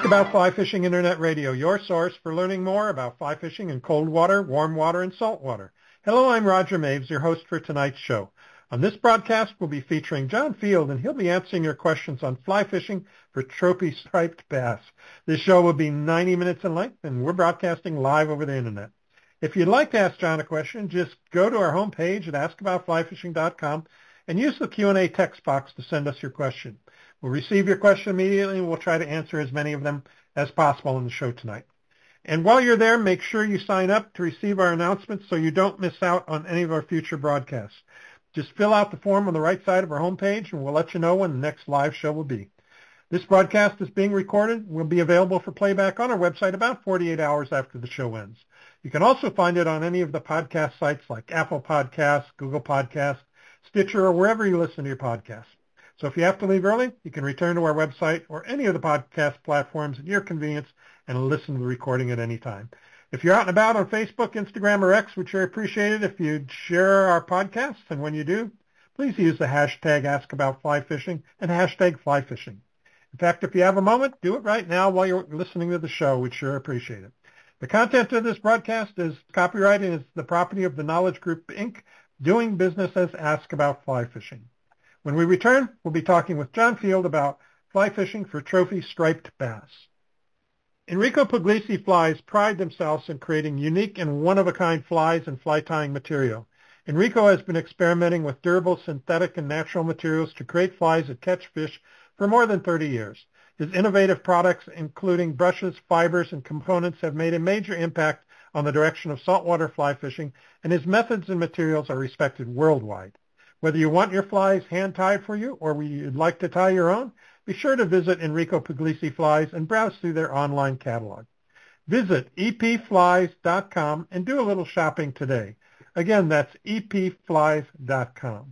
Ask About Fly Fishing Internet Radio, your source for learning more about fly fishing in cold water, warm water, and salt water. Hello, I'm Roger Maves, your host for tonight's show. On this broadcast, we'll be featuring John Field, and he'll be answering your questions on fly fishing for trophy striped bass. This show will be 90 minutes in length, and we're broadcasting live over the Internet. If you'd like to ask John a question, just go to our homepage at askaboutflyfishing.com and use the Q&A text box to send us your question. We'll receive your question immediately, and we'll try to answer as many of them as possible in the show tonight. And while you're there, make sure you sign up to receive our announcements so you don't miss out on any of our future broadcasts. Just fill out the form on the right side of our homepage, and we'll let you know when the next live show will be. This broadcast is being recorded and will be available for playback on our website about 48 hours after the show ends. You can also find it on any of the podcast sites like Apple Podcasts, Google Podcasts, Stitcher, or wherever you listen to your podcasts. So if you have to leave early, you can return to our website or any of the podcast platforms at your convenience and listen to the recording at any time. If you're out and about on Facebook, Instagram, or X, we'd sure appreciate it if you'd share our podcasts. And when you do, please use the hashtag AskAboutFlyFishing and hashtag FlyFishing. In fact, if you have a moment, do it right now while you're listening to the show. We'd sure appreciate it. The content of this broadcast is copyrighted and is the property of the Knowledge Group, Inc., doing business as Ask About Fly Fishing. When we return, we'll be talking with John Field about fly fishing for trophy striped bass. Enrico Puglisi Flies pride themselves in creating unique and one-of-a-kind flies and fly tying material. Enrico has been experimenting with durable synthetic and natural materials to create flies that catch fish for more than 30 years. His innovative products, including brushes, fibers, and components, have made a major impact on the direction of saltwater fly fishing, and his methods and materials are respected worldwide. Whether you want your flies hand-tied for you or you'd like to tie your own, be sure to visit Enrico Puglisi Flies and browse through their online catalog. Visit epflies.com and do a little shopping today. Again, that's epflies.com.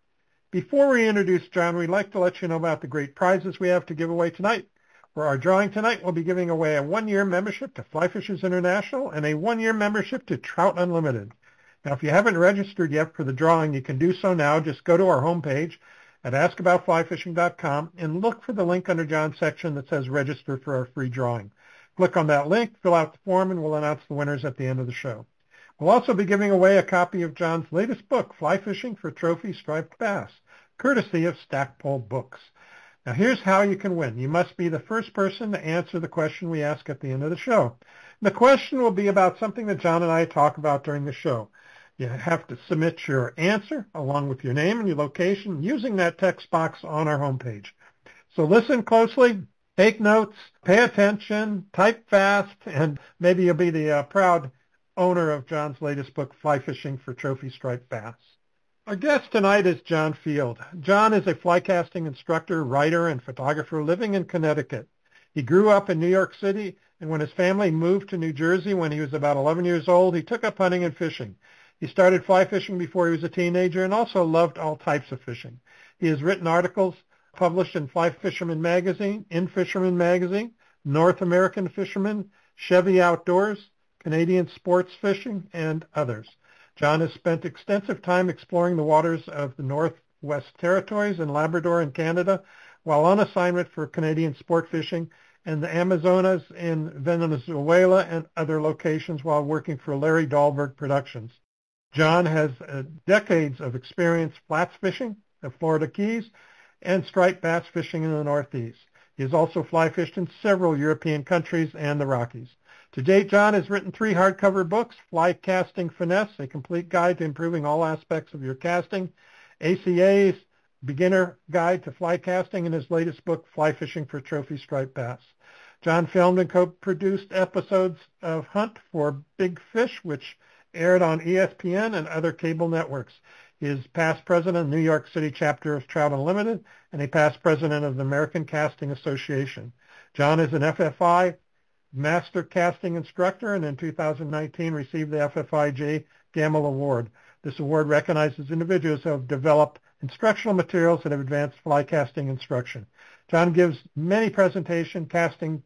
Before we introduce John, we'd like to let you know about the great prizes we have to give away tonight. For our drawing tonight, we'll be giving away a one-year membership to Fly Fishers International and a one-year membership to Trout Unlimited. Now, if you haven't registered yet for the drawing, you can do so now. Just go to our homepage at askaboutflyfishing.com and look for the link under John's section that says register for our free drawing. Click on that link, fill out the form, and we'll announce the winners at the end of the show. We'll also be giving away a copy of John's latest book, Fly Fishing for Trophy Striped Bass, courtesy of Stackpole Books. Now, here's how you can win. You must be the first person to answer the question we ask at the end of the show. The question will be about something that John and I talk about during the show. You have to submit your answer along with your name and your location using that text box on our homepage. So listen closely, take notes, pay attention, type fast, and maybe you'll be the proud owner of John's latest book, Fly Fishing for Trophy Striped Bass. Our guest tonight is John Field. John is a fly casting instructor, writer, and photographer living in Connecticut. He grew up in New York City, and when his family moved to New Jersey when he was about 11 years old, he took up hunting and fishing. He started fly fishing before he was a teenager and also loved all types of fishing. He has written articles published in Fly Fisherman Magazine, In Fisherman Magazine, North American Fisherman, Chevy Outdoors, Canadian Sports Fishing, and others. John has spent extensive time exploring the waters of the Northwest Territories and Labrador in Canada while on assignment for Canadian sport fishing and the Amazonas in Venezuela and other locations while working for Larry Dahlberg Productions. John has decades of experience flats fishing, the Florida Keys, and striped bass fishing in the Northeast. He has also fly fished in several European countries and the Rockies. To date, John has written 3 hardcover books, Fly Casting Finesse, a complete guide to improving all aspects of your casting, ACA's Beginner Guide to Fly Casting, and his latest book, Fly Fishing for Trophy Striped Bass. John filmed and co-produced episodes of Hunt for Big Fish, which aired on ESPN and other cable networks. He is past president of the New York City chapter of Trout Unlimited and a past president of the American Casting Association. John is an FFI Master Casting Instructor and in 2019 received the FFI J. Gamble Award. This award recognizes individuals who have developed instructional materials that have advanced fly casting instruction. John gives many presentations, casting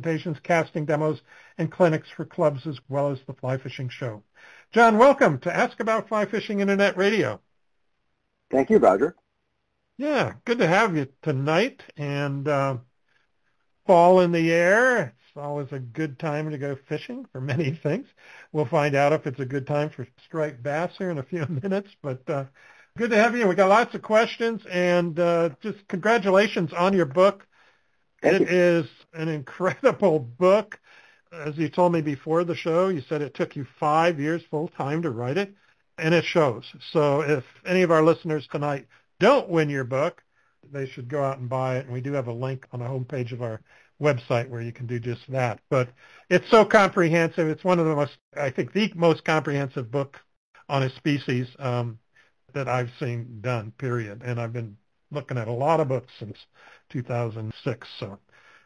demos, and clinics for clubs as well as the Fly Fishing Show. John, welcome to Ask About Fly Fishing Internet Radio. Thank you, Roger. Yeah, good to have you tonight. And fall in the air. It's always a good time to go fishing for many things. We'll find out if it's a good time for striped bass here in a few minutes. But good to have you. We got lots of questions, and just congratulations on your book. Thank It you. is an incredible book. As you told me before the show, you said it took you 5 years full time to write it, and it shows. So if any of our listeners tonight don't win your book, they should go out and buy it. And we do have a link on the homepage of our website where you can do just that. But it's so comprehensive. It's one of the most, I think, the most comprehensive book on a species that I've seen done, period. And I've been looking at a lot of books since 2006. So,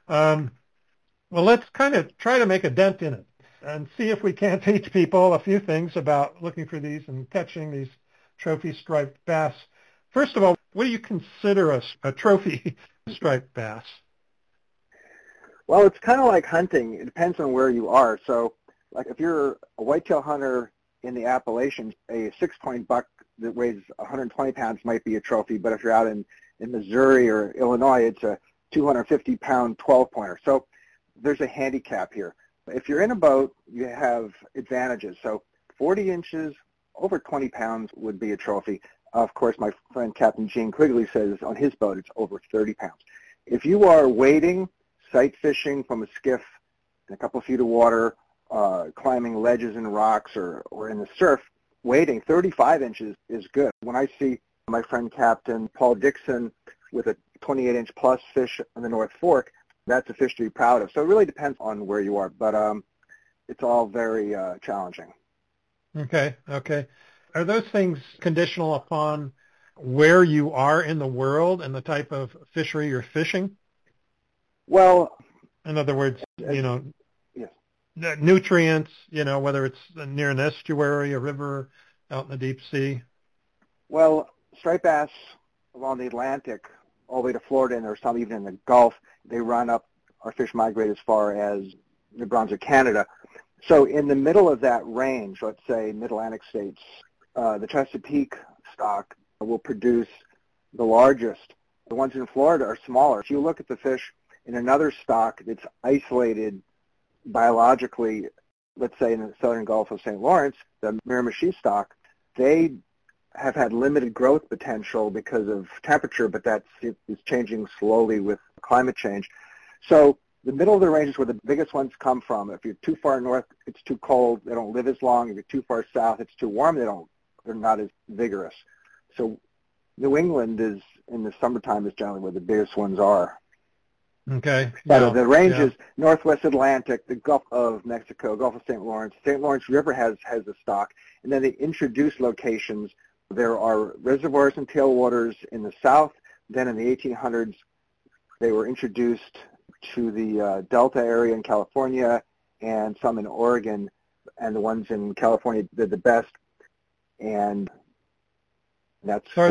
well, let's kind of try to make a dent in it and see if we can't teach people a few things about looking for these and catching these trophy striped bass. First of all, what do you consider a trophy striped bass? Well, it's kind of like hunting. It depends on where you are. So, like if you're a whitetail hunter in the Appalachians, a 6-point buck that weighs 120 pounds might be a trophy. But if you're out in Missouri or Illinois, it's a 250-pound 12-pointer. So there's a handicap here. If you're in a boat, you have advantages. So 40 inches, over 20 pounds would be a trophy. Of course, my friend Captain Gene Quigley says on his boat it's over 30 pounds. If you are wading, sight fishing from a skiff in a couple feet of water, climbing ledges and rocks or in the surf, wading 35 inches is good. When I see my friend Captain Paul Dixon with a 28-inch plus fish on the North Fork, that's a fish to be proud of. So it really depends on where you are, but it's all very challenging. Okay. Are those things conditional upon where you are in the world and the type of fishery you're fishing? Well, in other words, yes. Nutrients, whether it's near an estuary, a river, out in the deep sea. Well, striped bass along the Atlantic all the way to Florida, and there's some even in the Gulf, they run up, our fish migrate as far as New Brunswick, Canada. So in the middle of that range, let's say mid-Atlantic states, the Chesapeake stock will produce the largest. The ones in Florida are smaller. If you look at the fish in another stock that's isolated biologically, let's say in the southern Gulf of St. Lawrence, the Miramichi stock, they have had limited growth potential because of temperature, but that is changing slowly with climate change. So the middle of the range is where the biggest ones come from. If you're too far north, it's too cold. They don't live as long. If you're too far south, it's too warm. They're not as vigorous. So New England is, in the summertime, is generally where the biggest ones are. Okay. But the range is Northwest Atlantic, the Gulf of Mexico, Gulf of St. Lawrence. St. Lawrence River has a stock. And then they introduce locations. There are reservoirs and tailwaters in the south. Then in the 1800s, they were introduced to the Delta area in California and some in Oregon. And the ones in California did the best. And that's so are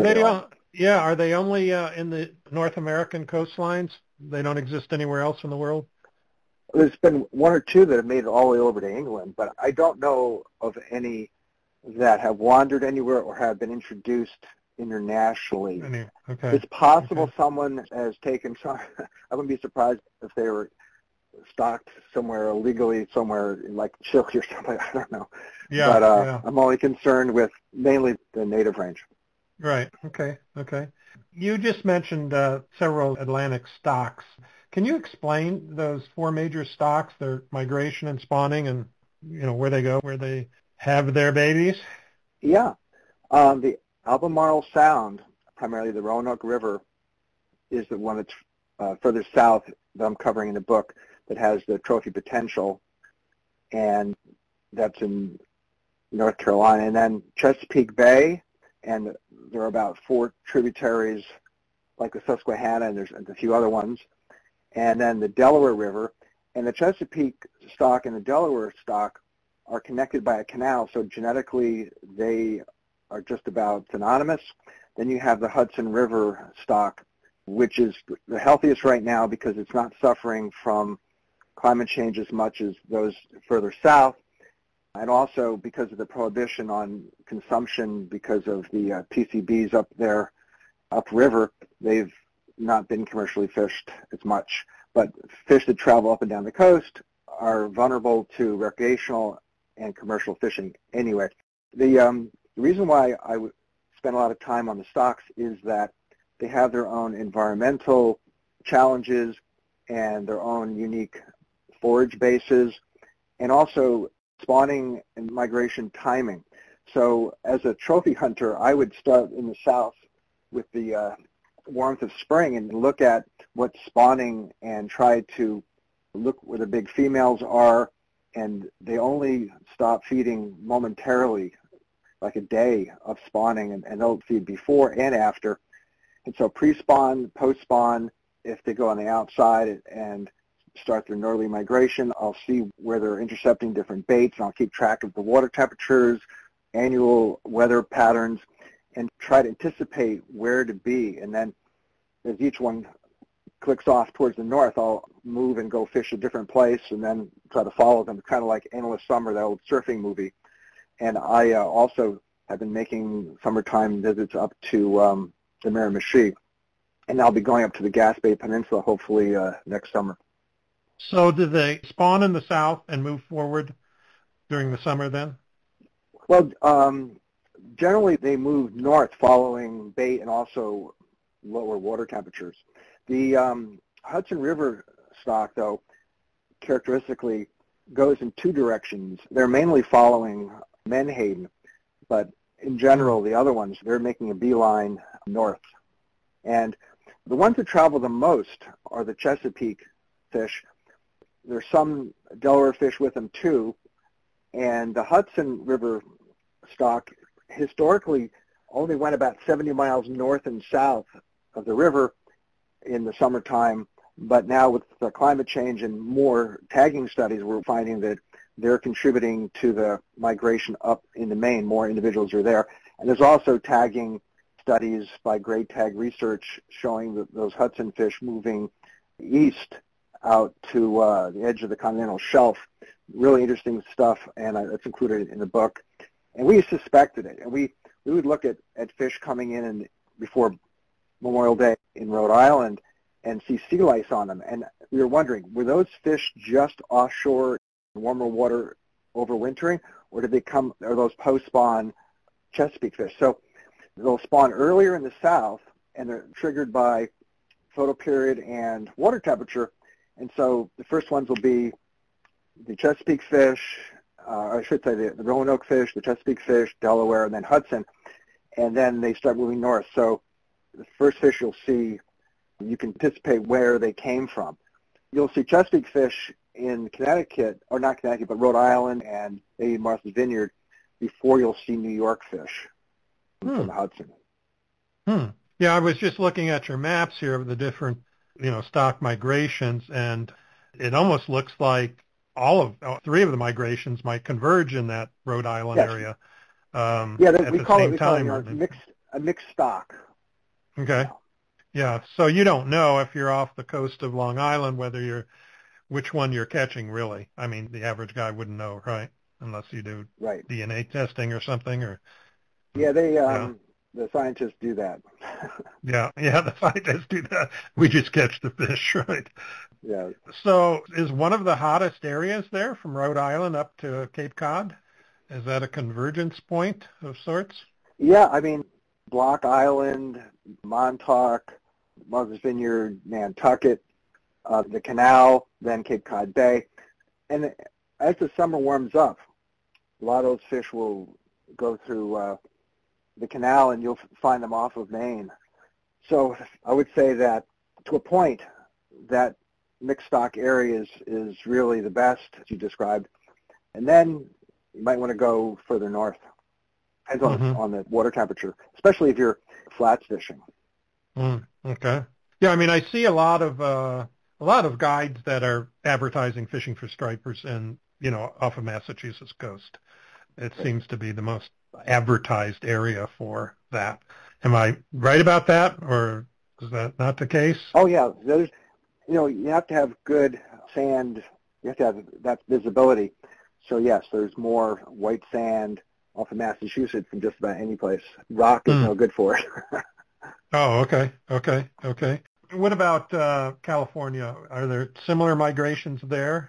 they only in the North American coastlines? They don't exist anywhere else in the world? There's been one or two that have made it all the way over to England, but I don't know of any that have wandered anywhere or have been introduced internationally. Okay. It's possible someone has taken some. I wouldn't be surprised if they were stocked somewhere illegally, somewhere like Chile or something. I don't know. Yeah. But I'm only concerned with mainly the native range. Right. Okay. You just mentioned several Atlantic stocks. Can you explain those four major stocks, their migration and spawning, and where they go, where they have their babies? Yeah. The Albemarle Sound, primarily the Roanoke River, is the one that's further south that I'm covering in the book that has the trophy potential, and that's in North Carolina. And then Chesapeake Bay, and there are about 4 tributaries like the Susquehanna, and there's a few other ones. And then the Delaware River, and the Chesapeake stock and the Delaware stock are connected by a canal, so genetically they are just about synonymous. Then you have the Hudson River stock, which is the healthiest right now because it's not suffering from climate change as much as those further south, and also because of the prohibition on consumption because of the PCBs up there, upriver, they've not been commercially fished as much. But fish that travel up and down the coast are vulnerable to recreational and commercial fishing anyway. The reason why I would spend a lot of time on the stocks is that they have their own environmental challenges and their own unique forage bases, and also spawning and migration timing. So as a trophy hunter, I would start in the south with the warmth of spring and look at what's spawning and try to look where the big females are, and they only stop feeding momentarily, like a day of spawning, and they'll feed before and after. And so pre-spawn, post-spawn, if they go on the outside and start their northerly migration, I'll see where they're intercepting different baits, and I'll keep track of the water temperatures, annual weather patterns, and try to anticipate where to be. And then as each one clicks off towards the north, I'll move and go fish a different place and then try to follow them, kind of like Endless Summer, that old surfing movie. And I also have been making summertime visits up to the Miramichi, and I'll be going up to the Gaspé Peninsula hopefully next summer. So do they spawn in the south and move forward during the summer then? Well, generally they move north following bait and also lower water temperatures. The Hudson River stock, though, characteristically goes in two directions. They're mainly following Menhaden, but in general, the other ones, they're making a beeline north. And the ones that travel the most are the Chesapeake fish. There's some Delaware fish with them too. And the Hudson River stock historically only went about 70 miles north and south of the river in the summertime. But now with the climate change and more tagging studies, we're finding that they're contributing to the migration up into Maine. More individuals are there. And there's also tagging studies by Great Tag Research showing that those Hudson fish moving east out to the edge of the continental shelf. Really interesting stuff, and it's included in the book. And we suspected it. And we would look at fish coming in and before Memorial Day in Rhode Island and see sea lice on them. And we were wondering, were those fish just offshore in warmer water overwintering, or did they come, are those post-spawn Chesapeake fish? So they'll spawn earlier in the south, and they're triggered by photoperiod and water temperature. And so the first ones will be the Chesapeake fish, I should say the Roanoke fish, the Chesapeake fish, Delaware, and then Hudson. And then they start moving north. So the first fish you'll see, you can anticipate where they came from. You'll see Chesapeake fish in Connecticut, or not Connecticut, but Rhode Island and maybe Martha's Vineyard before you'll see New York fish from the Hudson. Yeah, I was just looking at your maps here of the different, stock migrations, and it almost looks like all three of the migrations might converge in that Rhode Island area. We call it a mixed stock. Okay. Yeah. So you don't know if you're off the coast of Long Island which one you're catching, really. I mean, the average guy wouldn't know, right? Unless you do DNA testing or something, or. Yeah, the scientists do that. Yeah, the scientists do that. We just catch the fish, right? Yeah. So is one of the hottest areas there from Rhode Island up to Cape Cod? Is that a convergence point of sorts? Yeah, I mean, Block Island, Montauk, Martha's Vineyard, Nantucket, the canal, then Cape Cod Bay. And as the summer warms up, a lot of those fish will go through the canal, and you'll find them off of Maine. So I would say that to a point, that mixed stock area is really the best, as you described. And then you might want to go further north. Depends on the water temperature, especially if you're flats fishing. Okay. Yeah, I mean, I see a lot of guides that are advertising fishing for stripers and, off of Massachusetts coast. It seems to be the most advertised area for that. Am I right about that, or is that not the case? Oh, yeah. There's, you have to have good sand. You have to have that visibility. So, yes, there's more white sand off of Massachusetts than just about any place. Rock is no good for it. Oh, okay. What about California? Are there similar migrations there?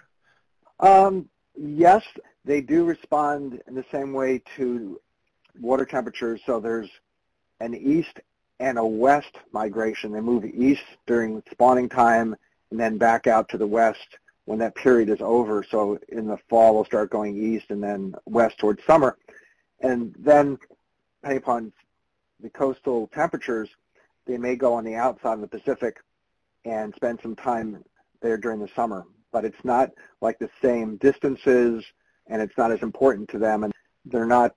Yes, they do respond in the same way to water temperatures. So there's an east and a west migration. They move east during spawning time and then back out to the west when that period is over. So in the fall, they'll start going east and then west towards summer. And then, depending upon the coastal temperatures, they may go on the outside of the Pacific and spend some time there during the summer. But it's not like the same distances, and it's not as important to them, and they're not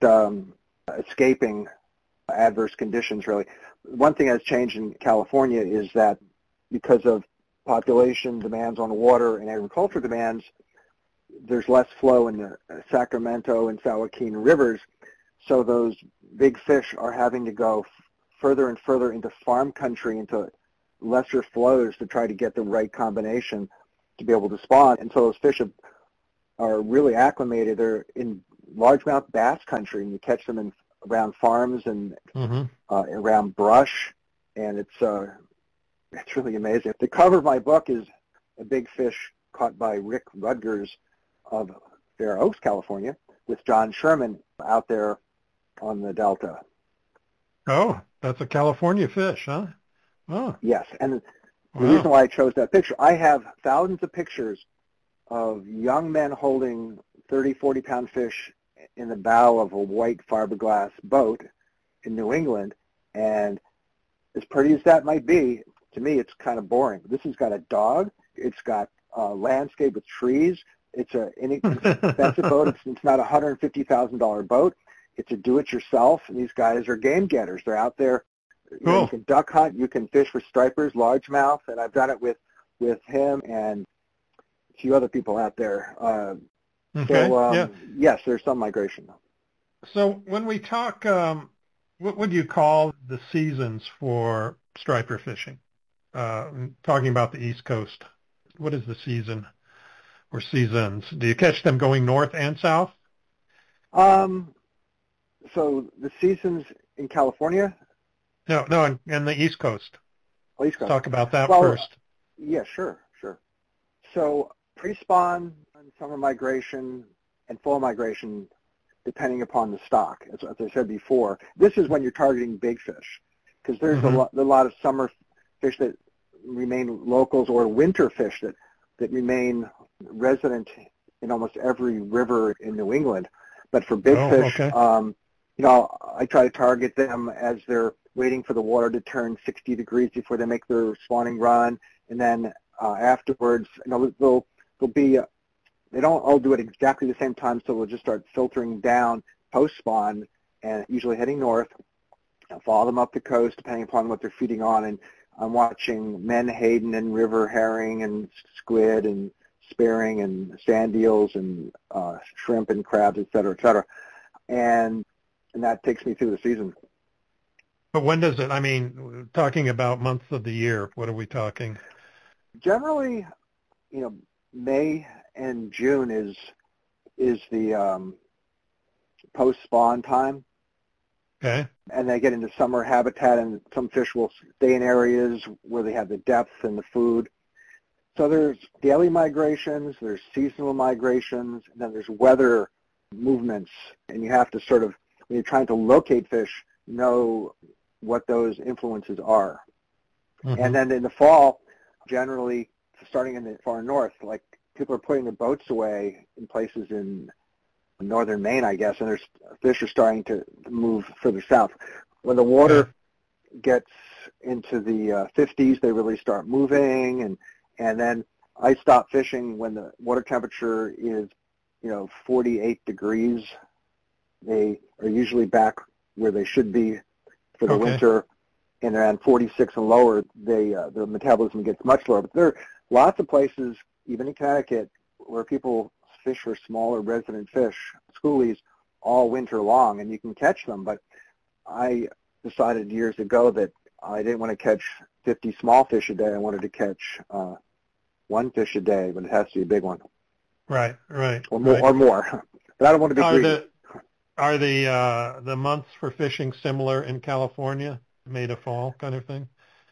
escaping adverse conditions, really. One thing that's changed in California is that because of population demands on water and agriculture demands, there's less flow in the Sacramento and San Joaquin rivers, so those big fish are having to go further and further into farm country, into lesser flows to try to get the right combination to be able to spawn. And so those fish are really acclimated. They're in largemouth bass country, and you catch them around farms and around brush, and it's really amazing. The cover of my book is a big fish caught by Rick Rutgers of Fair Oaks, California, with John Sherman out there on the Delta. Oh, that's a California fish, huh? Oh. Yes, and the reason why I chose that picture, I have thousands of pictures of young men holding 30, 40-pound fish in the bow of a white fiberglass boat in New England, and as pretty as that might be, to me it's kind of boring. This has got a dog, it's got a landscape with trees, it's an inexpensive boat, it's not a $150,000 boat, it's a do-it-yourself, and these guys are game getters. They're out there. Cool. You can duck hunt, you can fish for stripers, largemouth, and I've done it with him and a few other people out there. Okay. Yeah. Yes, there's some migration. So when we talk, what would you call the seasons for striper fishing? Talking about the East Coast, what is the season or seasons? Do you catch them going north and south? So the seasons in California? No, and the East Coast. Oh, East Coast. Let's talk about that well, first. Yeah, sure. So pre-spawn, summer migration, and fall migration, depending upon the stock. As I said before, this is when you're targeting big fish, because there's a lot of summer fish that remain locals, or winter fish that remain resident in almost every river in New England. But for big fish, okay. I try to target them as they're waiting for the water to turn 60 degrees before they make their spawning run, and then afterwards, they'll be. They don't all do it exactly the same time, so we'll just start filtering down post-spawn and usually heading north. I'll follow them up the coast depending upon what they're feeding on, and I'm watching menhaden and river herring and squid and spearing and sand eels and shrimp and crabs, et cetera, and that takes me through the season. But when does it? I mean, talking about months of the year, what are we talking? Generally, May and June is the post-spawn time. Okay. And they get into summer habitat, and some fish will stay in areas where they have the depth and the food. So there's daily migrations, there's seasonal migrations, and then there's weather movements. And you have to sort of, when you're trying to locate fish, know what those influences are. And then in the fall, generally, starting in the far north, like people are putting their boats away in places in northern Maine, I guess, and there's fish are starting to move further south. When the water gets into the 50s, they really start moving, and then I stop fishing when the water temperature is 48 degrees. They are usually back where they should be for the winter, and around 46 and lower, their metabolism gets much lower. But there are lots of places, even in Connecticut, where people fish for smaller resident fish, schoolies, all winter long, and you can catch them. But I decided years ago that I didn't want to catch 50 small fish a day. I wanted to catch one fish a day, but it has to be a big one. Right. Or more. But I don't want to be greedy. Are the months for fishing similar in California, May to fall kind of thing?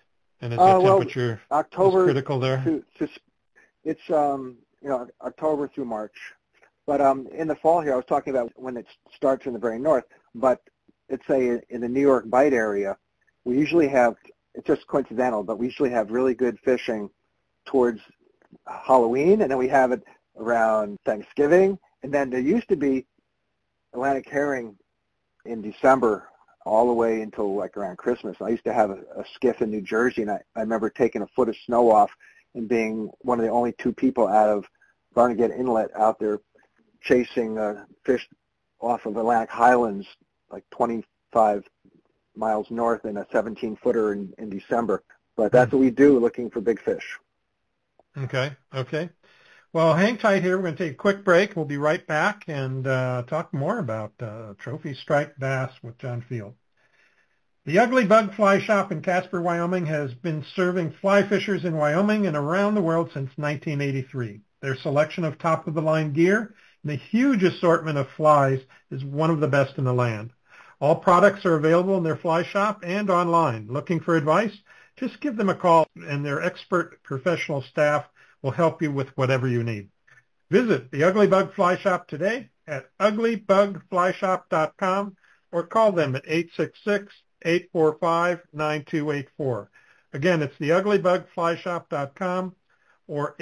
And is the Well, temperature is October critical there? it's October through March. But in the fall here, I was talking about when it starts in the very north. But let's say in the New York Bight area, we usually have, it's just coincidental, but we usually have really good fishing towards Halloween, and then we have it around Thanksgiving, and then there used to be Atlantic herring in December all the way until like around Christmas. I used to have a skiff in New Jersey, and I remember taking a foot of snow off and being one of the only two people out of Barnegat Inlet out there chasing fish off of Atlantic Highlands, like 25 miles north in a 17-footer in December. But that's what we do, looking for big fish. Okay. Well, hang tight here. We're going to take a quick break. We'll be right back and talk more about trophy striped bass with John Field. The Ugly Bug Fly Shop in Casper, Wyoming has been serving fly fishers in Wyoming and around the world since 1983. Their selection of top-of-the-line gear and the huge assortment of flies is one of the best in the land. All products are available in their fly shop and online. Looking for advice? Just give them a call, and their expert professional staff will help you with whatever you need. Visit the Ugly Bug Fly Shop today at uglybugflyshop.com or call them at 866-845-9284. Again, it's the uglybugflyshop.com or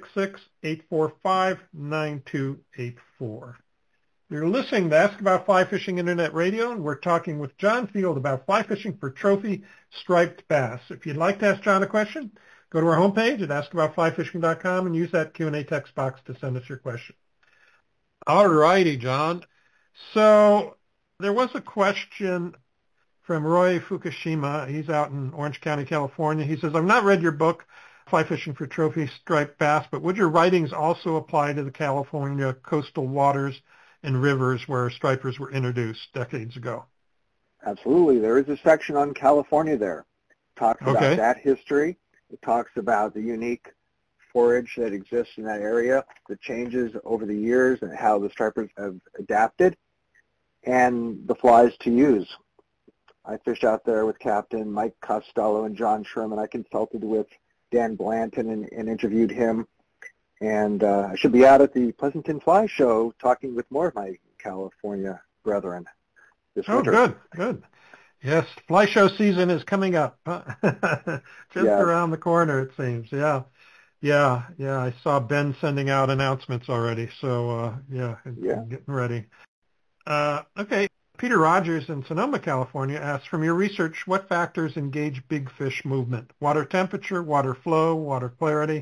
866-845-9284. You're listening to Ask About Fly Fishing Internet Radio, and we're talking with John Field about fly fishing for trophy striped bass. If you'd like to ask John a question, go to our homepage at askaboutflyfishing.com and use that Q&A text box to send us your question. All righty, John. So there was a question from Roy Fukushima. He's out in Orange County, California. He says, I've not read your book, Fly Fishing for Trophy Striped Bass, but would your writings also apply to the California coastal waters and rivers where stripers were introduced decades ago? Absolutely. There is a section on California there. It talks about that history. It talks about the unique forage that exists in that area, the changes over the years and how the stripers have adapted, and the flies to use. I fished out there with Captain Mike Costello and John Sherman. I consulted with Dan Blanton and interviewed him. And I should be out at the Pleasanton Fly Show talking with more of my California brethren this winter. Good. Yes, fly show season is coming up. Just around the corner, it seems. Yeah. I saw Ben sending out announcements already. So, getting ready. Okay. Peter Rogers in Sonoma, California asks, from your research, what factors engage big fish movement? Water temperature, water flow, water clarity?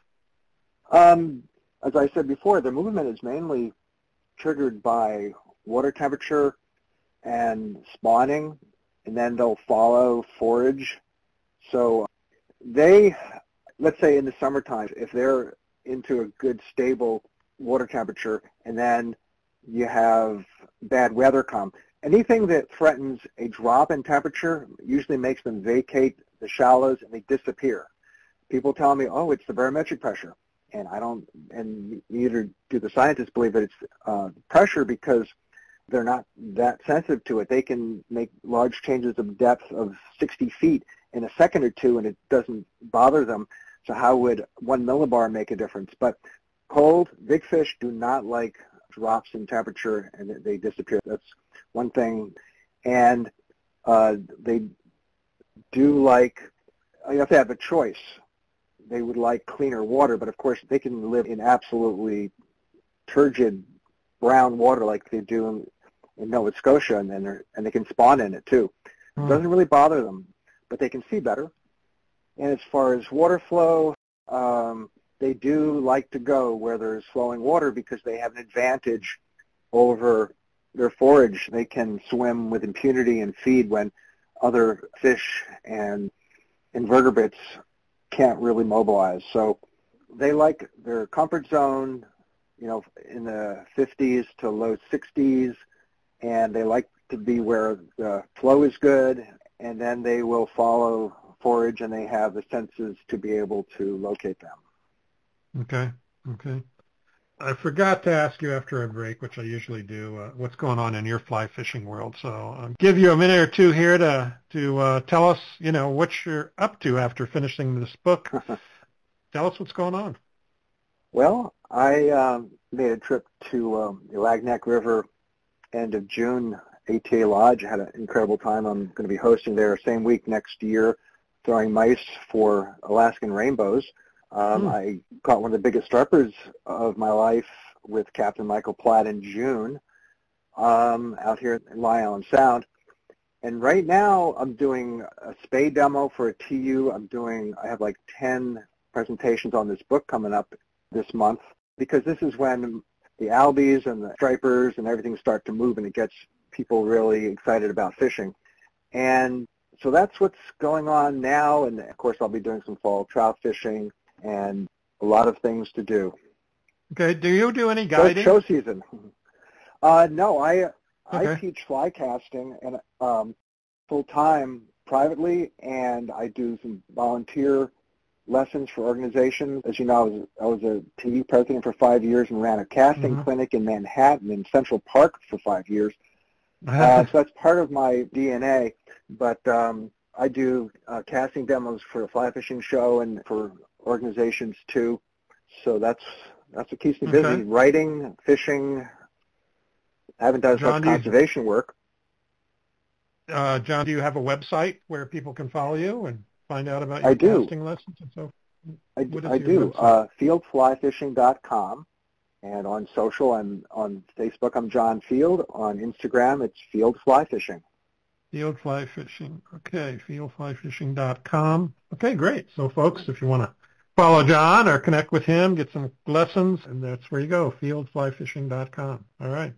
As I said before, the movement is mainly triggered by water temperature and spawning, and then they'll follow forage. So let's say in the summertime, if they're into a good stable water temperature and then you have bad weather come, anything that threatens a drop in temperature usually makes them vacate the shallows and they disappear. People tell me, oh, it's the barometric pressure. And I don't, and neither do the scientists believe that it's pressure because they're not that sensitive to it. They can make large changes of depth of 60 feet in a second or two and it doesn't bother them. So how would 1 millibar make a difference? But cold, big fish do not like drops in temperature and they disappear. That's one thing. And they do like, you have to have a choice. They would like cleaner water, but of course they can live in absolutely turgid brown water like they do in Nova Scotia, and they can spawn in it too. It doesn't really bother them, but they can see better. And as far as water flow, they do like to go where there's flowing water because they have an advantage over their forage. They can swim with impunity and feed when other fish and invertebrates can't really mobilize. So they like their comfort zone, in the 50s to low 60s, and they like to be where the flow is good, and then they will follow forage, and they have the senses to be able to locate them. Okay. I forgot to ask you after a break, which I usually do, what's going on in your fly fishing world. So I'll give you a minute or two here to tell us, what you're up to after finishing this book. Tell us what's going on. Well, I made a trip to the Lagnac River end of June, ATA Lodge. I had an incredible time. I'm going to be hosting there same week next year, throwing mice for Alaskan rainbows. I caught one of the biggest stripers of my life with Captain Michael Platt in June out here in Lie Island Sound. And right now I'm doing a spay demo for a TU. I have like 10 presentations on this book coming up this month, because this is when the albies and the stripers and everything start to move and it gets people really excited about fishing. And so that's what's going on now. And of course I'll be doing some fall trout fishing and a lot of things to do. Okay. Do you do any guiding? Show season. No, I Okay. teach fly casting and full time privately, and I do some volunteer lessons for organizations. As you know, I was a TU president for 5 years and ran a casting clinic in Manhattan in Central Park for 5 years. So that's part of my DNA. But I do casting demos for a fly fishing show and for organizations too. So that's what keeps me busy. Writing, fishing. I haven't done as much conservation work. John, do you have a website where people can follow you and find out about your casting lessons and so? I do. Fieldflyfishing.com, and on social, on Facebook, I'm John Field. On Instagram, it's Field Fly Fishing. Field Fly Fishing. Okay, fieldflyfishing.com. Okay, great. So, folks, if you want to follow John or connect with him, get some lessons, and that's where you go, fieldflyfishing.com. All right.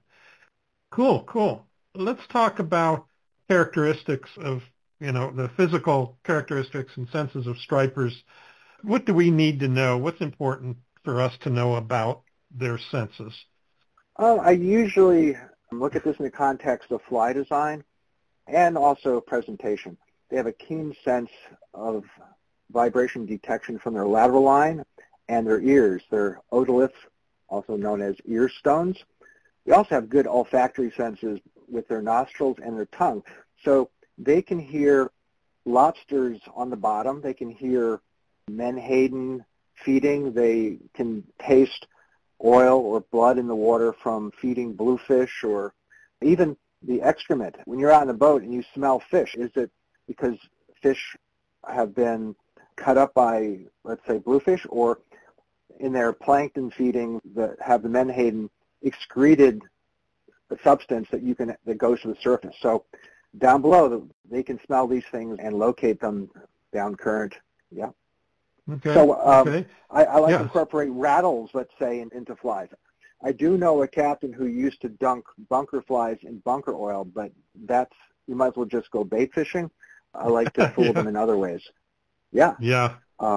Cool. Let's talk about characteristics of, the physical characteristics and senses of stripers. What do we need to know? What's important for us to know about their senses? I usually look at this in the context of fly design and also presentation. They have a keen sense of vibration detection from their lateral line and their ears. Their otoliths, also known as ear stones. They also have good olfactory senses with their nostrils and their tongue. So they can hear lobsters on the bottom. They can hear menhaden feeding. They can taste oil or blood in the water from feeding bluefish, or even the excrement. When you're out on a boat and you smell fish, is it because fish have been cut up by, let's say, bluefish, or in their plankton feeding that have the menhaden excreted a substance that goes to the surface? So down below, they can smell these things and locate them down current. Yeah. Okay. So I like to incorporate rattles, let's say, into flies. I do know a captain who used to dunk bunker flies in bunker oil, but you might as well just go bait fishing. I like to fool them in other ways. Yeah. Yeah.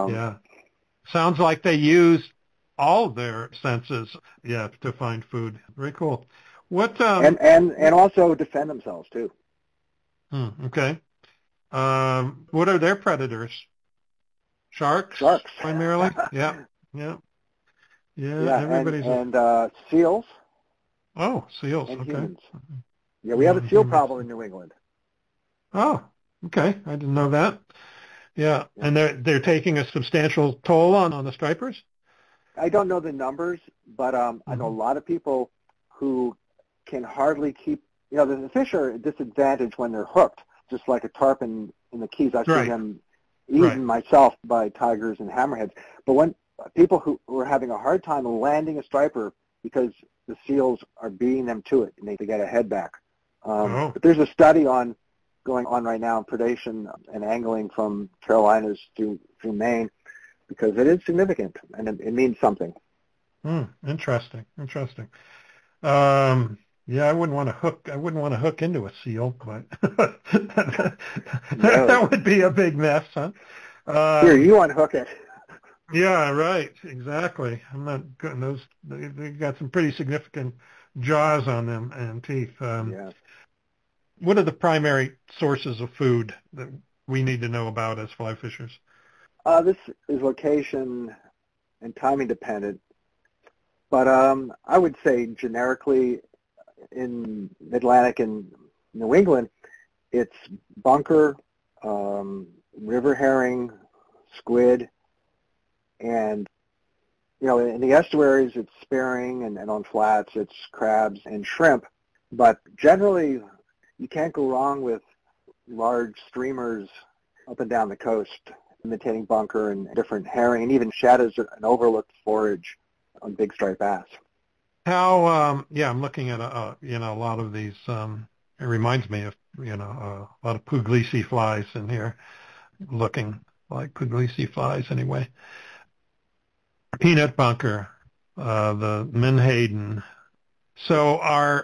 Sounds like they use all their senses, to find food. Very cool. What and also defend themselves too. Okay. What are their predators? Sharks primarily. Yeah. Everybody's and seals. Oh, seals. And okay. Humans. Yeah, we have a seal problem in New England. Oh, okay. I didn't know that. Yeah, and they're taking a substantial toll on the stripers? I don't know the numbers, but I know a lot of people who can hardly keep, the fish are at disadvantage when they're hooked, just like a tarpon in the Keys. I've seen them eaten myself by tigers and hammerheads. But when people who are having a hard time landing a striper because the seals are beating them to it and they get a head back. But there's a study going on right now in predation and angling from Carolinas through Maine, because it is significant and it means something. Interesting. I wouldn't want to hook into a seal, but that would be a big mess, huh? Here, you unhook it. Yeah, right. Exactly. I'm not good. They got some pretty significant jaws on them and teeth. What are the primary sources of food that we need to know about as fly fishers? This is location and timing dependent. But I would say generically in Mid-Atlantic and New England, it's bunker, river herring, squid, and in the estuaries it's spearing, and on flats it's crabs and shrimp. But generally, you can't go wrong with large streamers up and down the coast, imitating bunker and different herring, and even shadows and overlooked forage on big striped bass. How? I'm looking at a lot of these. It reminds me of a lot of Puglisi flies in here, looking like Puglisi flies anyway. Peanut bunker, the menhaden. So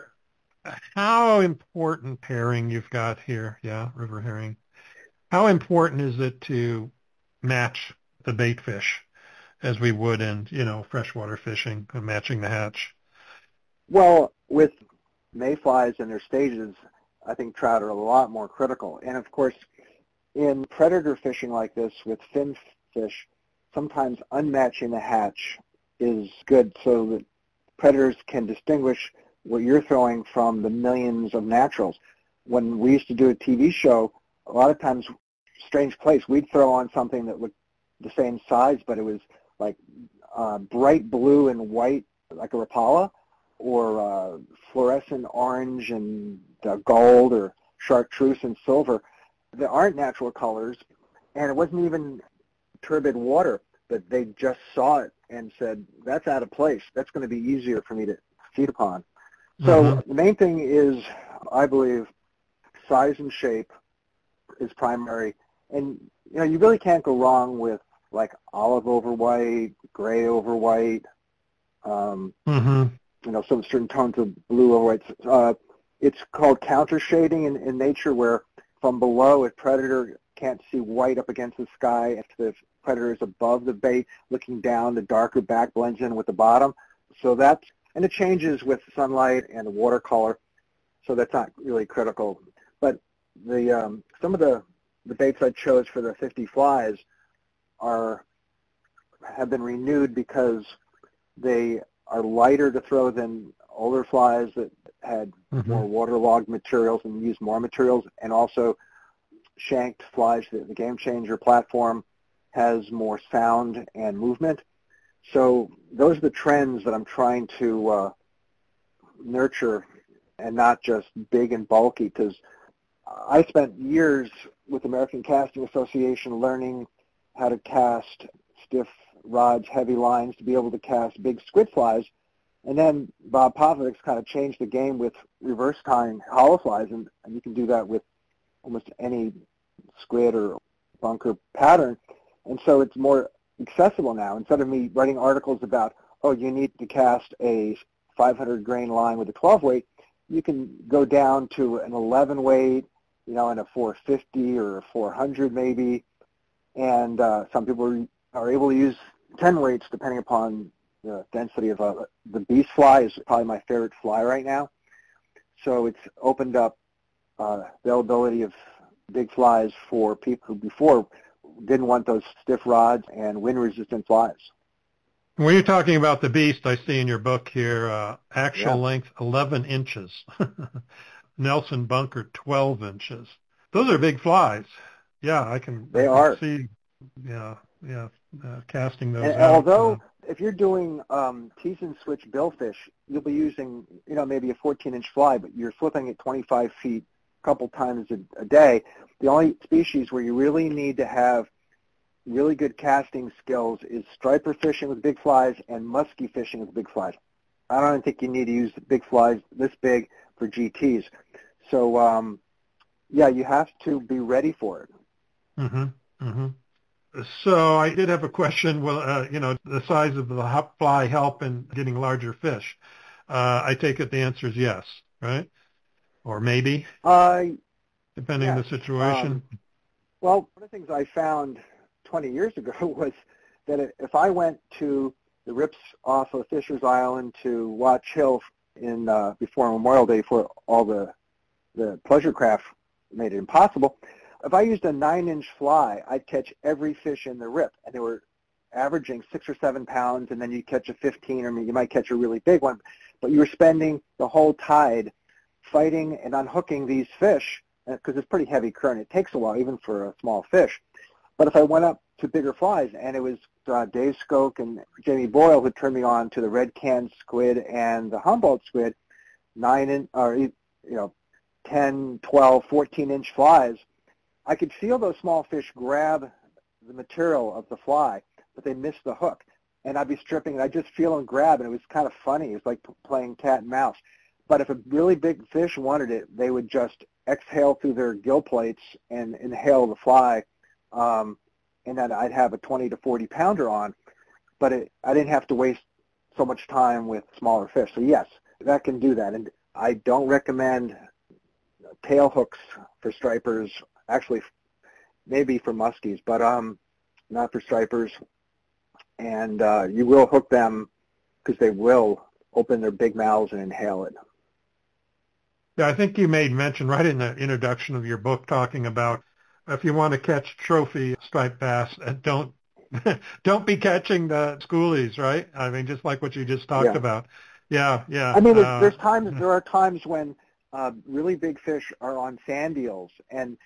how important herring you've got here? Yeah, river herring. How important is it to match the bait fish as we would in freshwater fishing, matching the hatch? Well, with mayflies and their stages, I think trout are a lot more critical. And of course, in predator fishing like this with fin fish, sometimes unmatching the hatch is good so that predators can distinguish what you're throwing from the millions of naturals. When we used to do a TV show, a lot of times, strange place, we'd throw on something that looked the same size, but it was like bright blue and white, like a Rapala, or fluorescent orange and gold, or chartreuse and silver. They aren't natural colors, and it wasn't even turbid water, but they just saw it and said, that's out of place. That's going to be easier for me to feed upon. So the main thing is, I believe, size and shape is primary. And, you really can't go wrong with, like, olive over white, gray over white, some certain tones of blue over white. It's called counter shading in nature, where from below, a predator can't see white up against the sky. If the predator is above the bait, looking down, the darker back blends in with the bottom. And it changes with sunlight and the watercolor, so that's not really critical. But some of the baits I chose for the 50 flies have been renewed because they are lighter to throw than older flies that had more waterlogged materials and used more materials, and also shanked flies, the Game Changer platform, has more sound and movement. So those are the trends that I'm trying to nurture, and not just big and bulky, because I spent years with the American Casting Association learning how to cast stiff rods, heavy lines, to be able to cast big squid flies. And then Bob Popovics kind of changed the game with reverse tying hollow flies, and you can do that with almost any squid or bunker pattern. And so it's more accessible now. Instead of me writing articles about, you need to cast a 500 grain line with a 12 weight, you can go down to an 11 weight, and a 450 or a 400 maybe. And some people are able to use 10 weights depending upon the density of the beast fly is probably my favorite fly right now. So it's opened up availability of big flies for people who before didn't want those stiff rods and wind-resistant flies. When you're talking about the beast, I see in your book here, actual length 11 inches. Nelson bunker 12 inches. Those are big flies. Yeah, I can see casting those out. Although if you're doing tease and switch billfish, you'll be using maybe a 14-inch fly, but you're flipping it 25 feet a couple times a day. The only species where you really need to have really good casting skills is striper fishing with big flies and muskie fishing with big flies. I don't think you need to use big flies this big for GTs. So, you have to be ready for it. So I did have a question. Well, the size of the fly help in getting larger fish? I take it the answer is yes, right? Or maybe, depending on the situation. Well, one of the things I found 20 years ago was that if I went to the rips off of Fisher's Island to Watch Hill before Memorial Day, before all the pleasure craft made it impossible, if I used a 9-inch fly, I'd catch every fish in the rip. And there were averaging 6 or 7 pounds, and then you catch a 15, or you might catch a really big one. But you were spending the whole tide fighting and unhooking these fish, because it's pretty heavy current. It takes a while, even for a small fish. But if I went up to bigger flies, and it was Dave Skoke and Jamie Boyle who turned me on to the red can squid and the Humboldt squid, 10, 12, 14-inch flies, I could feel those small fish grab the material of the fly, but they missed the hook. And I'd be stripping, and I'd just feel them grab, and it was kind of funny. It was like playing cat and mouse. But if a really big fish wanted it, they would just exhale through their gill plates and inhale the fly, and then I'd have a 20 to 40 pounder on. But I didn't have to waste so much time with smaller fish. So yes, that can do that. And I don't recommend tail hooks for stripers. Actually, maybe for muskies, but not for stripers. And you will hook them because they will open their big mouths and inhale it. Yeah, I think you made mention right in the introduction of your book talking about if you want to catch trophy striped bass, don't be catching the schoolies, right? I mean, just like what you just talked about. Yeah. I mean, there are times when really big fish are on sand eels, and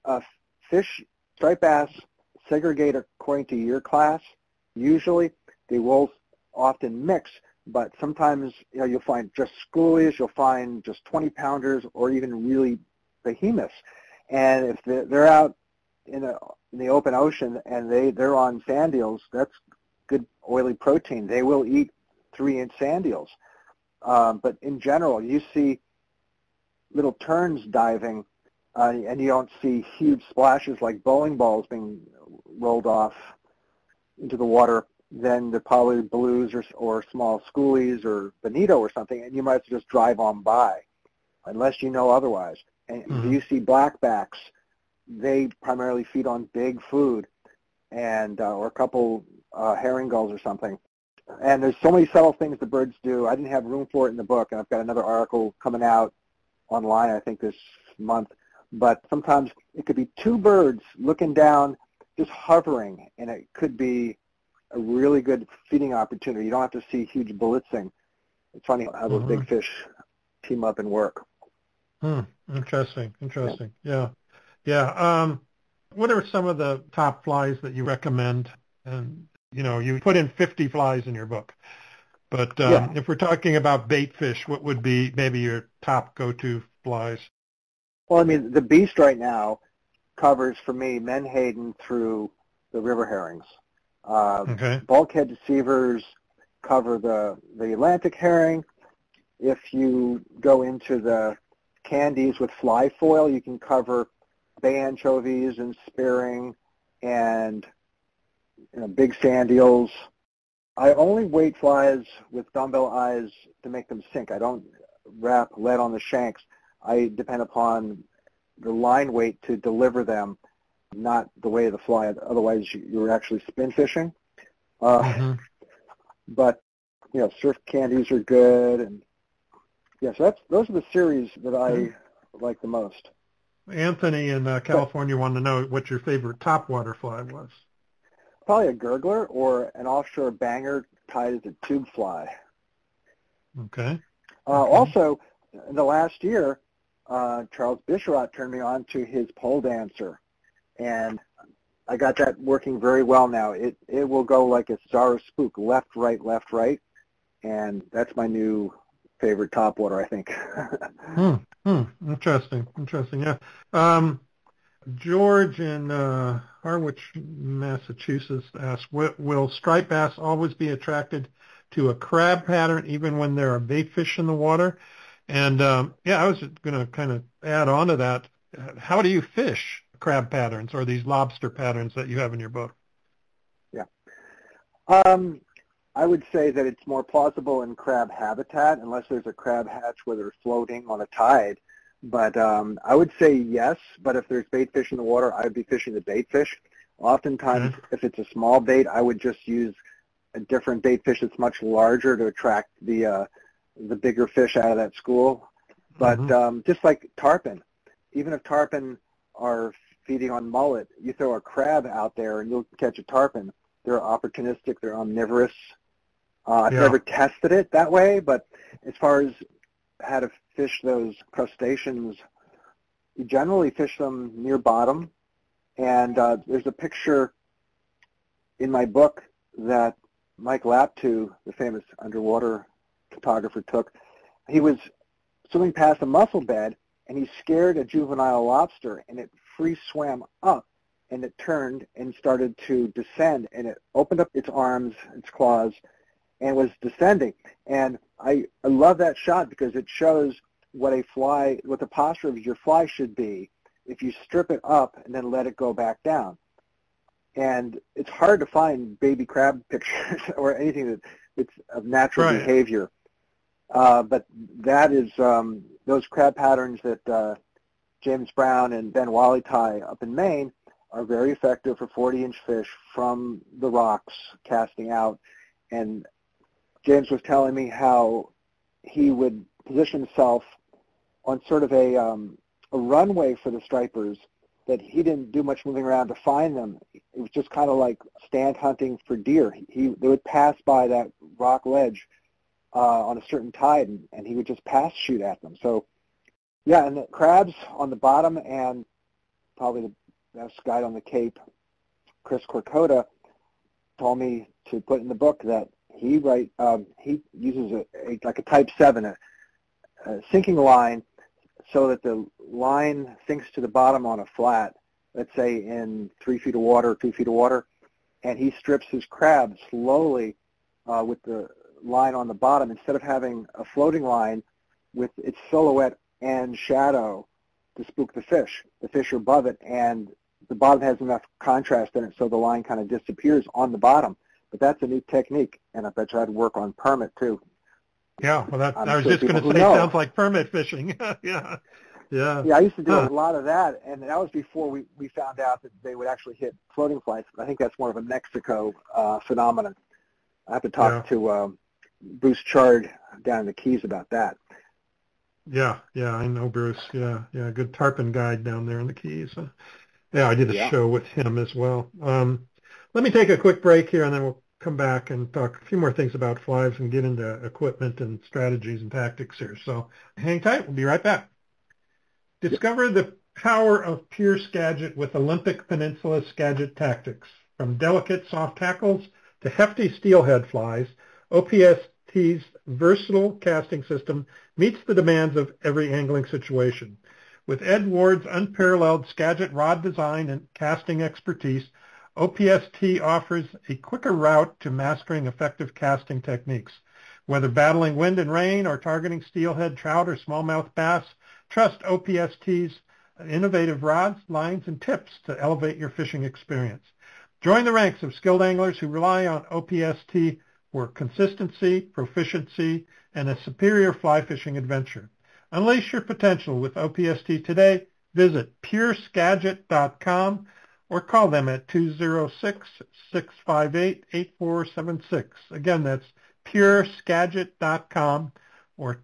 striped bass segregate according to year class. Usually, they will often mix, but sometimes you'll find just schoolies, you'll find just 20-pounders, or even really behemoths. And if they're out in the open ocean and they're on sand eels, that's good oily protein. They will eat 3-inch sand eels. But in general, you see little terns diving, and you don't see huge splashes like bowling balls being rolled off into the water. Then they're probably blues or small schoolies or bonito or something, and you might as well just drive on by, unless you know otherwise. And you see blackbacks, they primarily feed on big food, and or a couple herring gulls or something. And there's so many subtle things the birds do. I didn't have room for it in the book, and I've got another article coming out online, I think, this month. But sometimes it could be two birds looking down, just hovering, and it could be a really good feeding opportunity. You don't have to see huge blitzing. It's funny how those big fish team up and work. Interesting. Yeah. What are some of the top flies that you recommend? And you put in 50 flies in your book, but if we're talking about bait fish, what would be maybe your top go-to flies? Well, I mean, the beast right now covers for me menhaden through the river herrings. Bulkhead deceivers cover the Atlantic herring. If you go into the candies with fly foil, you can cover bay anchovies and spearing and big sand eels. I only weight flies with dumbbell eyes to make them sink. I don't wrap lead on the shanks. I depend upon the line weight to deliver them, not the weight of the fly. Otherwise, you're actually spin fishing. But surf candies are good, and so those are the series that I like the most. Anthony in California wanted to know what your favorite topwater fly was. Probably a gurgler or an offshore banger tied as a tube fly. Okay. Also, in the last year, Charles Bisharat turned me on to his pole dancer, and I got that working very well now. It will go like a Zara spook, left, right, and that's my new favorite topwater, I think. Interesting. Yeah. George in Harwich, Massachusetts asks, will striped bass always be attracted to a crab pattern even when there are bait fish in the water? And I was going to kind of add on to that. How do you fish crab patterns or these lobster patterns that you have in your book? Yeah. I would say that it's more plausible in crab habitat unless there's a crab hatch where they're floating on a tide. But I would say yes, but if there's bait fish in the water, I would be fishing the bait fish. Oftentimes, if it's a small bait, I would just use a different bait fish that's much larger to attract the bigger fish out of that school. But just like tarpon, even if tarpon are feeding on mullet, you throw a crab out there and you'll catch a tarpon. they're opportunistic, they're omnivorous. I've never tested it that way, but as far as how to fish those crustaceans, you generally fish them near bottom. And there's a picture in my book that Mike Laptew, the famous underwater photographer, took. He was swimming past a mussel bed, and he scared a juvenile lobster, and it free swam up, and it turned and started to descend, and it opened up its arms, its claws, and was descending. And I love that shot because it shows what the posture of your fly should be if you strip it up and then let it go back down. And it's hard to find baby crab pictures or anything that's of natural behavior. But that is those crab patterns that James Brown and Ben Wally tie up in Maine are very effective for 40-inch fish from the rocks casting out. And James was telling me how he would position himself on sort of a runway for the stripers, that he didn't do much moving around to find them. It was just kind of like stand hunting for deer. They would pass by that rock ledge on a certain tide, and he would just pass shoot at them. So, yeah, and the crabs on the bottom, and probably the best guide on the Cape, Chris Corcota, told me to put in the book that he uses like a Type 7, a sinking line, so that the line sinks to the bottom on a flat, let's say in 3 feet of water, 2 feet of water, and he strips his crab slowly with the line on the bottom instead of having a floating line with its silhouette and shadow to spook the fish. The fish are above it, and the bottom has enough contrast in it so the line kind of disappears on the bottom. But that's a new technique, and I bet you I'd work on permit too. Yeah, well, I was just going to say, it sounds like permit fishing. Yeah. Yeah, I used to do a lot of that, and that was before we found out that they would actually hit floating flies. I think that's more of a Mexico phenomenon. I have to talk to Bruce Chard down in the Keys about that. Yeah, I know Bruce. Yeah, good tarpon guide down there in the Keys. Yeah, I did a show with him as well. Let me take a quick break here, and then we'll come back and talk a few more things about flies and get into equipment and strategies and tactics here. So hang tight. We'll be right back. Discover the power of Pure Skagit with Olympic Peninsula Skagit Tactics. From delicate soft tackles to hefty steelhead flies, OPST's versatile casting system meets the demands of every angling situation. With Ed Ward's unparalleled Skagit rod design and casting expertise, OPST offers a quicker route to mastering effective casting techniques. Whether battling wind and rain or targeting steelhead trout or smallmouth bass, trust OPST's innovative rods, lines, and tips to elevate your fishing experience. Join the ranks of skilled anglers who rely on OPST for consistency, proficiency, and a superior fly fishing adventure. Unleash your potential with OPST today. Visit pureskagit.com or call them at 206-658-8476. Again, that's pureskagit.com or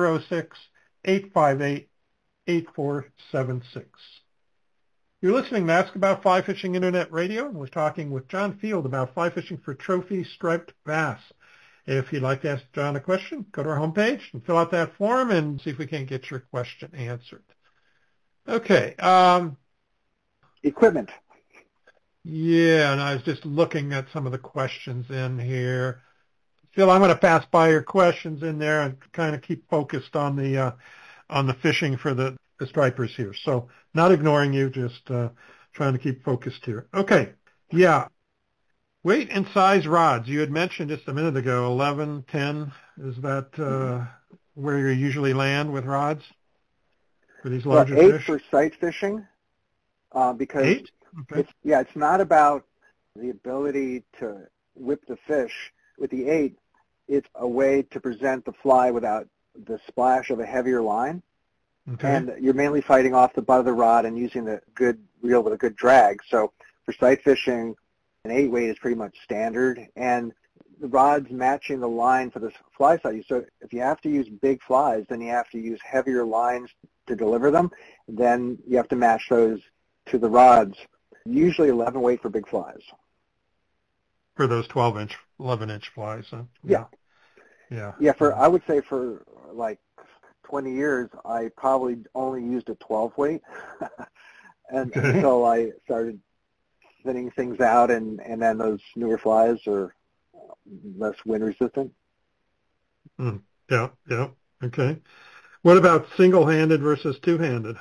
206-858-8476. You're listening to Ask About Fly Fishing Internet Radio, and we're talking with John Field about fly fishing for trophy striped bass. If you'd like to ask John a question, go to our homepage and fill out that form and see if we can't get your question answered. Okay. Equipment. Yeah, and I was just looking at some of the questions in here. Phil, I'm going to pass by your questions in there and kind of keep focused on the fishing for the stripers here. So not ignoring you, just trying to keep focused here. Okay. Yeah. Weight and size rods. You had mentioned just a minute ago, 11, 10. Is that where you usually land with rods for these larger fish? 8 for sight fishing, because 8? Okay. It's not about the ability to whip the fish. With the 8, it's a way to present the fly without the splash of a heavier line. Okay. And you're mainly fighting off the butt of the rod and using the good reel with a good drag. So for sight fishing, an 8 weight is pretty much standard, and the rod's matching the line for the fly size. So if you have to use big flies, then you have to use heavier lines to deliver them. Then you have to match those to the rods. Usually 11 weight for big flies. for those 12-inch, 11-inch flies. Huh? Yeah. Yeah. Yeah, I would say for like 20 years, I probably only used a 12 weight and Okay. until I started thinning things out, and then those newer flies are less wind resistant. Yeah. Okay. What about single-handed versus two-handed?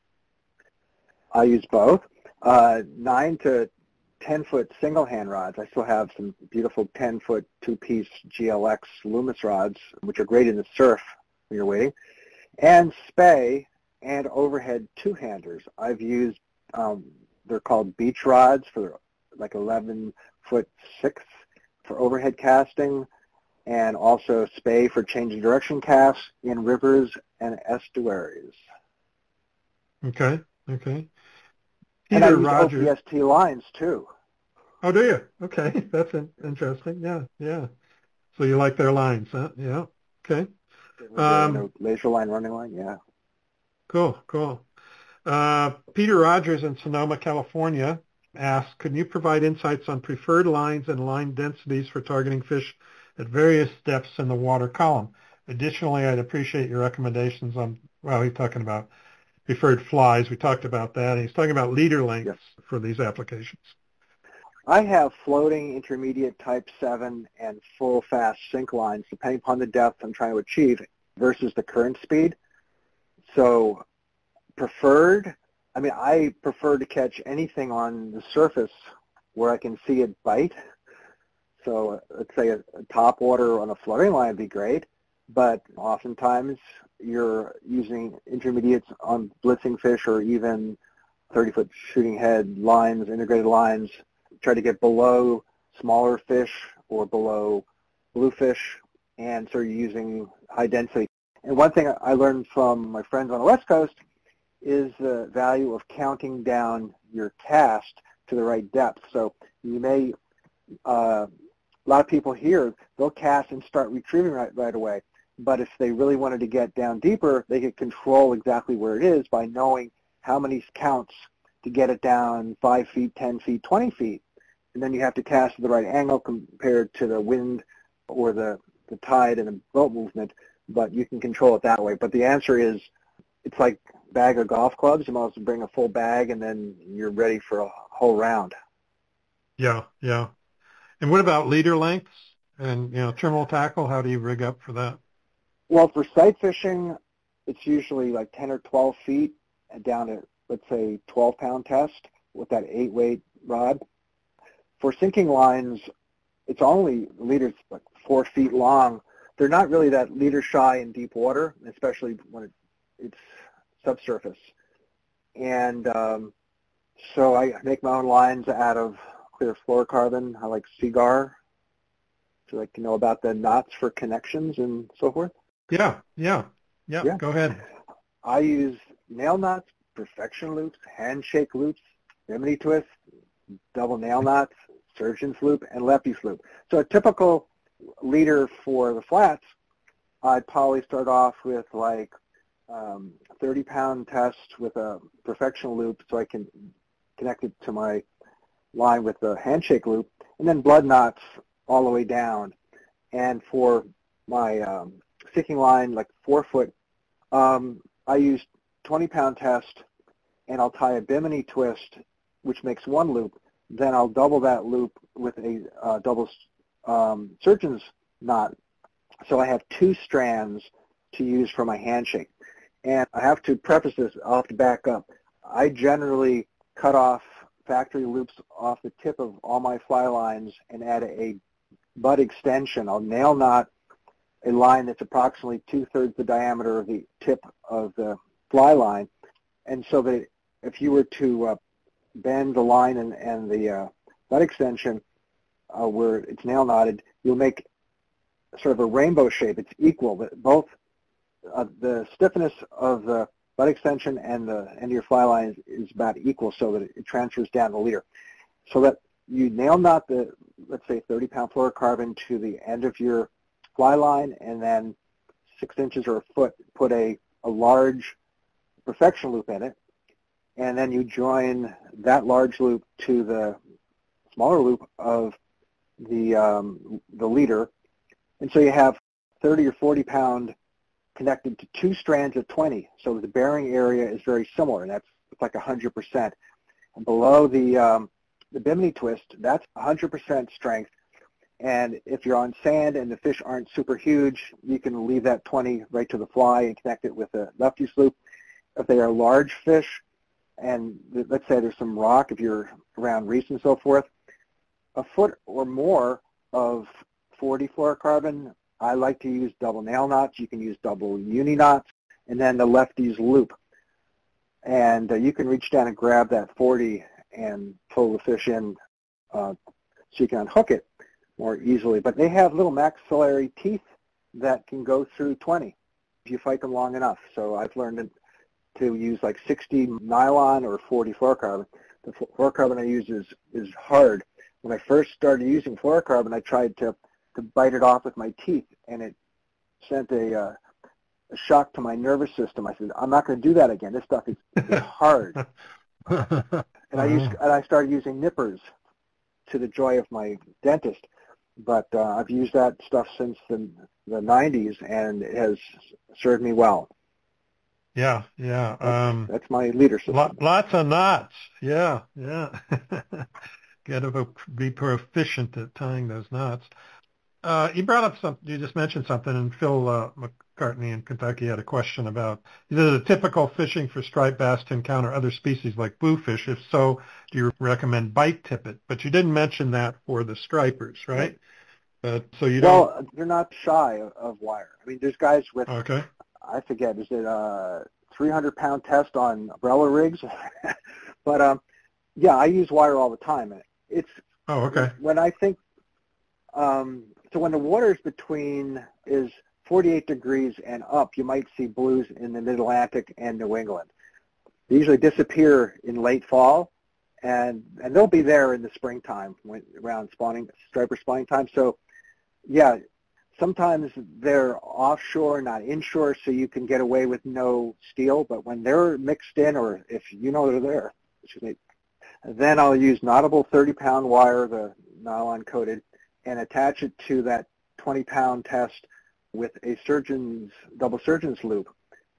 I use both. 9 to 10-foot single-hand rods. I still have some beautiful 10-foot two-piece GLX Loomis rods, which are great in the surf when you're wading, and spey and overhead two-handers. I've used, they're called beach rods for like 11-foot 6 for overhead casting, and also spey for changing direction casts in rivers and estuaries. Okay. And I Peter use Rogers. OPST lines too. Oh, do you? Okay, that's interesting. Yeah. So you like their lines, huh? Yeah. Okay. The laser line, running line, yeah. Cool. Peter Rogers in Sonoma, California asks, can you provide insights on preferred lines and line densities for targeting fish at various depths in the water column? Additionally, I'd appreciate your recommendations on, well, he's talking about preferred flies. We talked about that. And he's talking about leader lengths for these applications. I have floating, intermediate, type 7, and full fast sink lines, depending upon the depth I'm trying to achieve, versus the current speed. So preferred, I prefer to catch anything on the surface where I can see it bite. So let's say a top water on a floating line would be great, but oftentimes you're using intermediates on blitzing fish or even 30-foot shooting head lines, integrated lines, try to get below smaller fish or below bluefish, and so you're using high density. And one thing I learned from my friends on the West Coast is the value of counting down your cast to the right depth. So you may, a lot of people here, they'll cast and start retrieving right away. But if they really wanted to get down deeper, they could control exactly where it is by knowing how many counts to get it down 5 feet, 10 feet, 20 feet. And then you have to cast at the right angle compared to the wind or the tide and the boat movement, but you can control it that way. But the answer is, it's like a bag of golf clubs. You might as well bring a full bag, and then you're ready for a whole round. Yeah. And what about leader lengths and, terminal tackle? How do you rig up for that? Well, for sight fishing, it's usually like 10 or 12 feet down to, let's say, 12-pound test with that 8-weight rod. For sinking lines, it's only leaders like 4 feet long. They're not really that leader shy in deep water, especially when it's subsurface. And so I make my own lines out of clear fluorocarbon. I like Seagar. Do you like to know about the knots for connections and so forth? Yeah. Go ahead. I use nail knots, perfection loops, handshake loops, Bimini twist, double nail knots, surgeon's loop, and lefty's loop. So a typical leader for the flats, I'd probably start off with like 30-pound test with a perfection loop so I can connect it to my line with the handshake loop, and then blood knots all the way down. And for my sticking line, like 4 foot, I use 20-pound test, and I'll tie a Bimini twist, which makes 1 loop. Then I'll double that loop with a double surgeon's knot. So I have 2 strands to use for my handshake. And I have to preface this, I'll have to back up. I generally cut off factory loops off the tip of all my fly lines and add a butt extension. I'll nail knot a line that's approximately 2/3 the diameter of the tip of the fly line. And so that if you were to bend the line and the butt extension where it's nail knotted, you'll make sort of a rainbow shape. It's equal. Both the stiffness of the butt extension and the end of your fly line is about equal, so that it transfers down the leader. So that you nail knot the, let's say, 30-pound fluorocarbon to the end of your fly line, and then 6 inches or a foot, put a large perfection loop in it, and then you join that large loop to the smaller loop of the leader, and so you have 30 or 40 pound connected to two strands of 20. So the bearing area is very similar, and it's like 100%. And below the bimini twist, that's 100% strength. And if you're on sand and the fish aren't super huge, you can leave that 20 right to the fly and connect it with a left use loop. If they are large fish, and let's say there's some rock, if you're around reefs and so forth, a foot or more of 40 fluorocarbon, I like to use double nail knots. You can use double uni knots, and then the left use loop. And you can reach down and grab that 40 and pull the fish in so you can unhook it more easily. But they have little maxillary teeth that can go through 20 if you fight them long enough. So I've learned to use like 60 nylon or 40 fluorocarbon. The fluorocarbon I use is hard. When I first started using fluorocarbon, I tried to bite it off with my teeth, and it sent a shock to my nervous system. I said, I'm not going to do that again. This stuff is hard. And I started using nippers to the joy of my dentist. But I've used that stuff since the 90s, and it has served me well. Yeah. That's my leader system. Lots of knots. Yeah. Got to be proficient at tying those knots. You brought up something. You just mentioned something, and Phil McCartney in Kentucky had a question about, is it a typical fishing for striped bass to encounter other species like bluefish? If so, do you recommend bite tippet? But you didn't mention that for the stripers, right? So you don't. Well, they're not shy of wire. I mean, there's guys with. Okay. I forget. Is it a 300-pound test on umbrella rigs? But yeah, I use wire all the time. It's. Oh, okay. When I think. So when the water is 48 degrees and up, you might see blues in the Mid-Atlantic and New England. They usually disappear in late fall, and they'll be there in the springtime around striper spawning time. So, yeah, sometimes they're offshore, not inshore, so you can get away with no steel. But when they're mixed in, or if you know they're there, then I'll use knottable 30-pound wire, the nylon-coated, and attach it to that 20-pound test with a double surgeon's loop.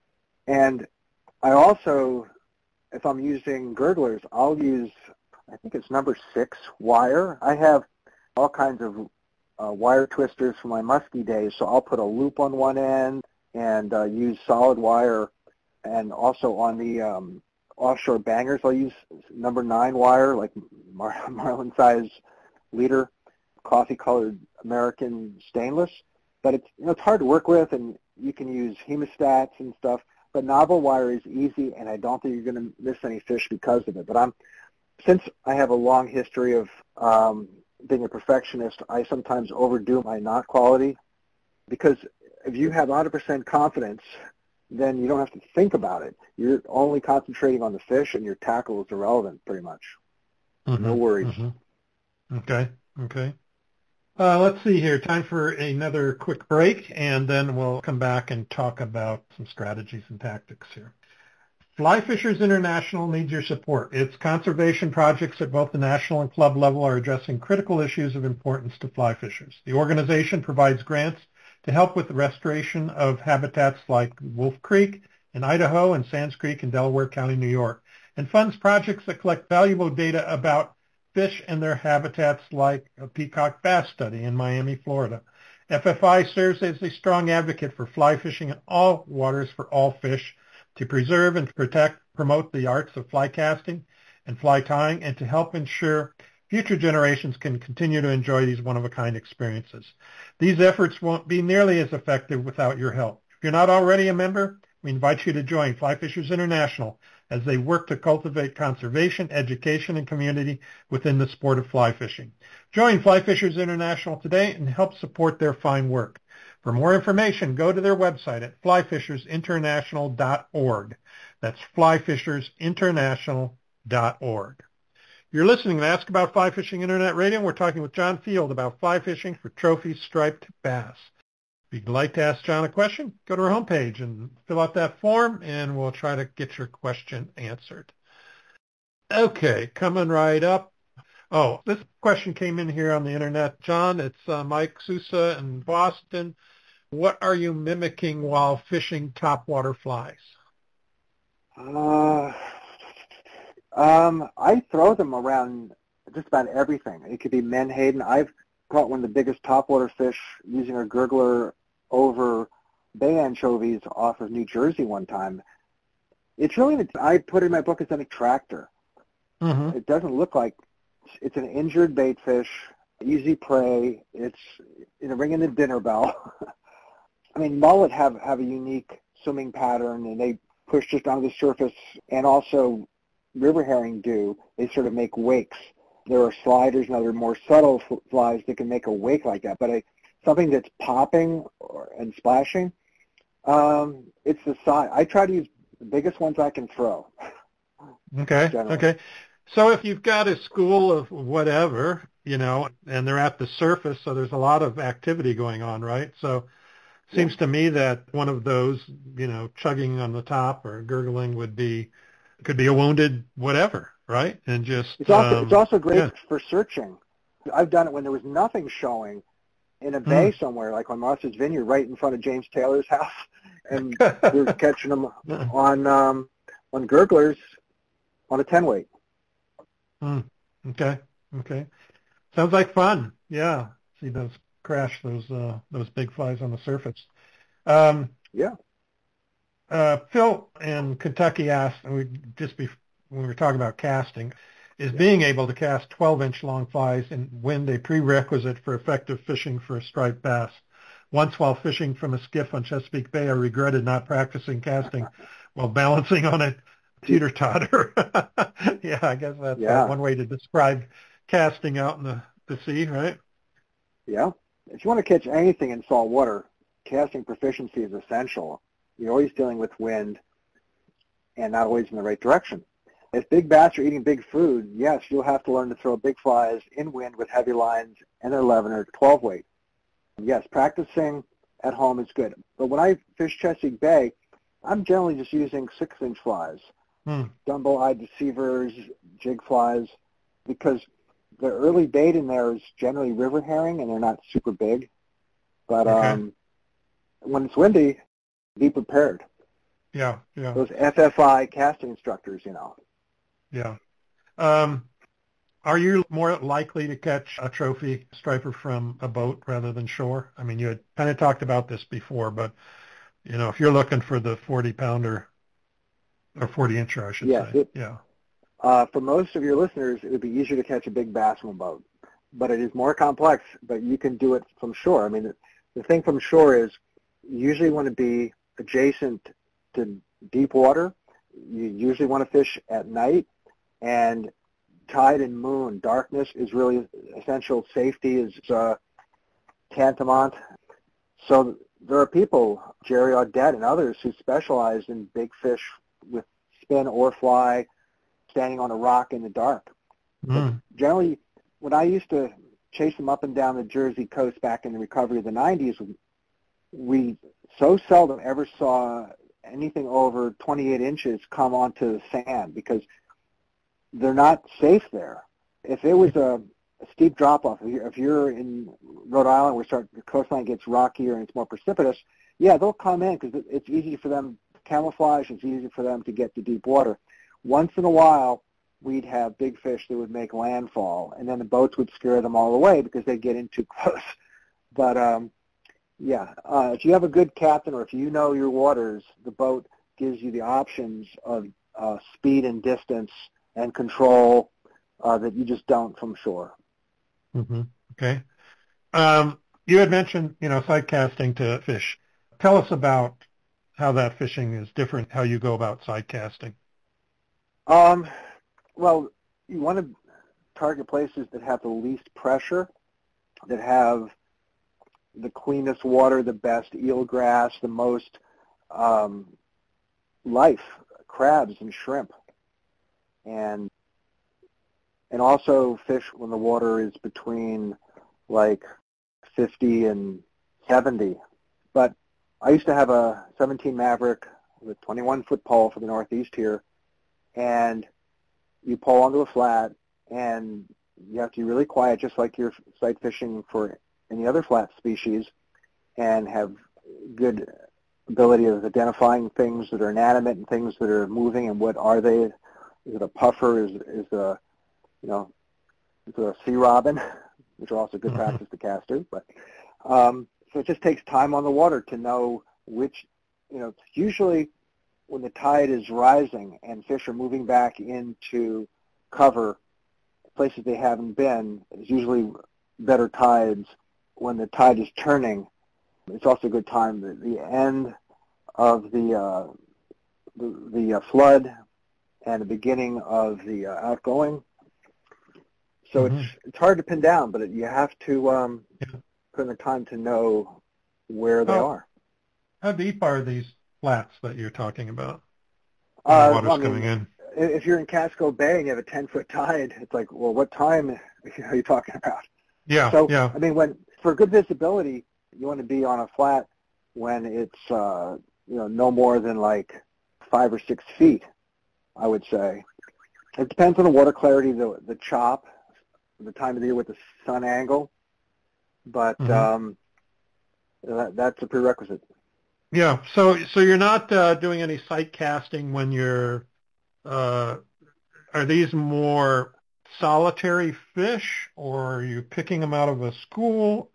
And I also, if I'm using gurglers, I'll use, I think it's number 6 wire. I have all kinds of wire twisters from my muskie days, so I'll put a loop on one end and use solid wire. And also on the offshore bangers, I'll use number 9 wire, like marlin size leader, coffee-colored American stainless. But it's hard to work with, and you can use hemostats and stuff. But novel wire is easy, and I don't think you're going to miss any fish because of it. But since I have a long history of being a perfectionist, I sometimes overdo my knot quality, because if you have 100% confidence, then you don't have to think about it. You're only concentrating on the fish, and your tackle is irrelevant, pretty much. Mm-hmm. No worries. Mm-hmm. Okay. Let's see here. Time for another quick break, and then we'll come back and talk about some strategies and tactics here. Fly Fishers International needs your support. Its conservation projects at both the national and club level are addressing critical issues of importance to fly fishers. The organization provides grants to help with the restoration of habitats like Wolf Creek in Idaho and Sands Creek in Delaware County, New York, and funds projects that collect valuable data about fish and their habitats, like a peacock bass study in Miami, Florida. FFI serves as a strong advocate for fly fishing in all waters for all fish, to preserve and promote the arts of fly casting and fly tying, and to help ensure future generations can continue to enjoy these one-of-a-kind experiences. These efforts won't be nearly as effective without your help. If you're not already a member, we invite you to join Fly Fishers International as they work to cultivate conservation, education, and community within the sport of fly fishing. Join Fly Fishers International today and help support their fine work. For more information, go to their website at flyfishersinternational.org. That's flyfishersinternational.org. You're listening to Ask About Fly Fishing Internet Radio, and we're talking with John Field about fly fishing for trophy striped bass. If you'd like to ask John a question, go to our homepage and fill out that form, and we'll try to get your question answered. Okay, coming right up, Oh, this question came in here on the internet. John, it's Mike Sousa in Boston. What are you mimicking while fishing topwater flies? Uh, I throw them around just about everything. It could be menhaden. I've caught one of the biggest topwater fish using a gurgler over bay anchovies off of New Jersey one time. It's really, I put in my book, it's an attractor. Mm-hmm. It doesn't look like, it's an injured bait fish, easy prey. It's ringing the dinner bell. I mean, mullet have a unique swimming pattern, and they push just onto the surface, and also river herring do. They sort of make wakes. There are sliders and other more subtle flies that can make a wake like that, but something that's popping and splashing, it's the size. I try to use the biggest ones I can throw. Okay. Generally. Okay. So if you've got a school of whatever, and they're at the surface, so there's a lot of activity going on, right? So it seems to me that one of those, chugging on the top or gurgling could be a wounded whatever, right? And just it's also great yeah. for searching. I've done it when there was nothing showing in a bay somewhere, like on Martha's Vineyard, right in front of James Taylor's house, and we were catching them on gurglers on a 10-weight. Okay. Okay. Sounds like fun. Yeah. See those those big flies on the surface. Yeah. Phil in Kentucky asked, and when we were talking about casting, is being able to cast 12-inch long flies in wind a prerequisite for effective fishing for a striped bass? Once while fishing from a skiff on Chesapeake Bay, I regretted not practicing casting while balancing on a teeter-totter. Yeah, I guess that's one way to describe casting out in the sea, right? Yeah. If you want to catch anything in salt water, casting proficiency is essential. You're always dealing with wind and not always in the right direction. If big bass are eating big food, yes, you'll have to learn to throw big flies in wind with heavy lines and an 11 or 12 weight. Yes, practicing at home is good. But when I fish Chesapeake Bay, I'm generally just using 6-inch flies, Dumbo-eyed deceivers, jig flies, because the early bait in there is generally river herring, and they're not super big. But when it's windy, be prepared. Yeah. Those FFI casting instructors, Yeah. Are you more likely to catch a trophy striper from a boat rather than shore? I mean, you had kind of talked about this before, but, if you're looking for the 40-pounder or 40-incher, I should say. For most of your listeners, it would be easier to catch a big bass from a boat. But it is more complex, but you can do it from shore. I mean, the thing from shore is you usually want to be adjacent to deep water. You usually want to fish at night, and tide and moon, darkness is really essential. Safety is tantamount. So there are people, Jerry Audette and others, who specialize in big fish with spin or fly, standing on a rock in the dark. Generally, when I used to chase them up and down the Jersey coast back in the recovery of the 90s, we so seldom ever saw anything over 28 inches come onto the sand because they're not safe there. If it was a steep drop-off, if you're in Rhode Island where the coastline gets rockier and it's more precipitous, yeah, they'll come in because it's easy for them to camouflage. It's easy for them to get to deep water. Once in a while, we'd have big fish that would make landfall, and then the boats would scare them all away because they'd get in too close. But, if you have a good captain or if you know your waters, the boat gives you the options of speed and distance and control that you just don't from shore. Okay. You had mentioned, sight casting to fish. Tell us about how that fishing is different, how you go about sight casting. Well, you want to target places that have the least pressure, that have the cleanest water, the best eelgrass, the most life, crabs and shrimp, and also fish when the water is between like 50 and 70. But I used to have a 17 Maverick with 21-foot pole for the Northeast here, and you pull onto a flat, and you have to be really quiet, just like you're sight fishing for any other flat species, and have good ability of identifying things that are inanimate and things that are moving, and what are they? Is it a puffer? Is a is it a sea robin, which are also good practice to cast too. But so it just takes time on the water to know which. Usually when the tide is rising and fish are moving back into cover, places they haven't been, is usually better tides. When the tide is turning, it's also a good time. The end of the flood and the beginning of the outgoing. So it's hard to pin down, but you have to put in the time to know where they are. How deep are these flats that you're talking about? The water's coming in. If you're in Casco Bay and you have a 10-foot tide, it's like, well, what time are you talking about? Yeah. So, yeah. I mean, for good visibility, you want to be on a flat when it's, no more than like 5 or 6 feet, I would say. It depends on the water clarity, the chop, the time of the year with the sun angle, but that's a prerequisite. Yeah. So you're not doing any sight casting when you're. Are these more solitary fish, or are you picking them out of a school?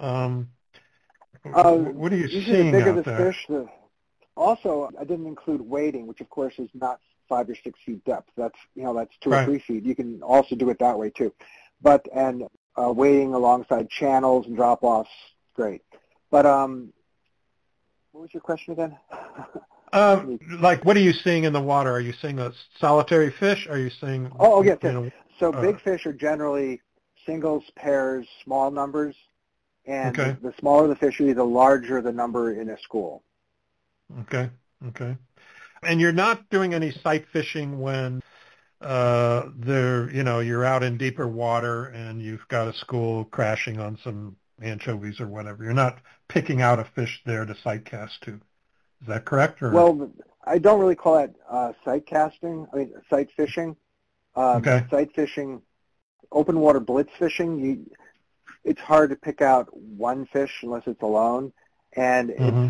What are you seeing the bigger out the there? Fish, also, I didn't include wading, which of course is not 5 or 6 feet depth. That's 2 or 3 feet. You can also do it that way too. But wading alongside channels and drop-offs, great. But what was your question again? Like, what are you seeing in the water? Are you seeing a solitary fish? Are you seeing? Yes. So big fish are generally singles, pairs, small numbers, and the smaller the fishery, the larger the number in a school. Okay. And you're not doing any sight fishing when you're out in deeper water and you've got a school crashing on some anchovies or whatever. You're not picking out a fish there to sight cast to. Is that correct? Or? Well, I don't really call that sight casting. I mean, sight fishing. Sight fishing, open water blitz fishing. It's hard to pick out one fish unless it's alone, and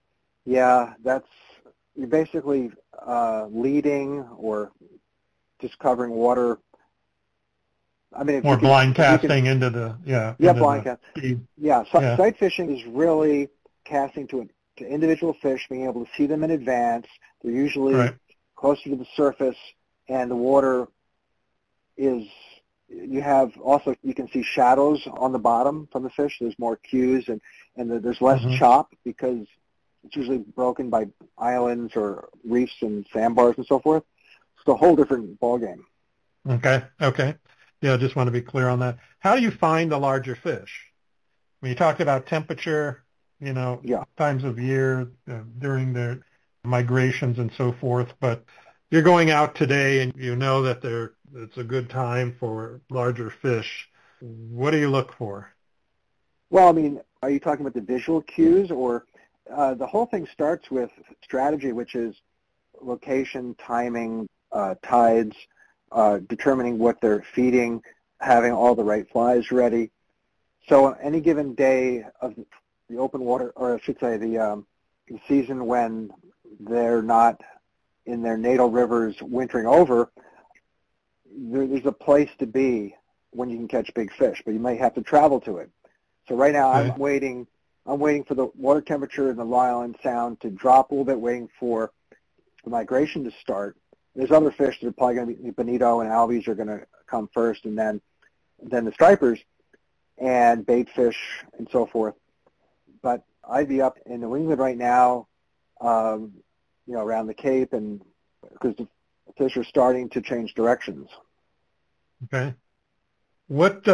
you're basically leading or just covering water. I mean, or blind casting into the blind casting. Sight fishing is really casting to individual fish, being able to see them in advance. They're usually closer to the surface, and the water is. You can see shadows on the bottom from the fish. There's more cues, and there's less chop because it's usually broken by islands or reefs and sandbars and so forth. It's a whole different ballgame. Okay. Yeah, I just want to be clear on that. How do you find the larger fish? When you talked about temperature, times of year during their migrations and so forth, but you're going out today and you know that it's a good time for larger fish. What do you look for? Well, I mean, are you talking about the visual cues, or the whole thing starts with strategy, which is location, timing, tides, determining what they're feeding, having all the right flies ready. So on any given day of the open water, or I should say the season when they're not in their natal rivers wintering over, there's a place to be when you can catch big fish, but you might have to travel to it. So right now I'm waiting for the water temperature in the Long Island Sound to drop a little bit, waiting for the migration to start. There's other fish that are probably going to be bonito and albies are going to come first, and then the stripers and bait fish and so forth. But I'd be up in New England right now, around the Cape, and because the fish are starting to change directions. Okay. What?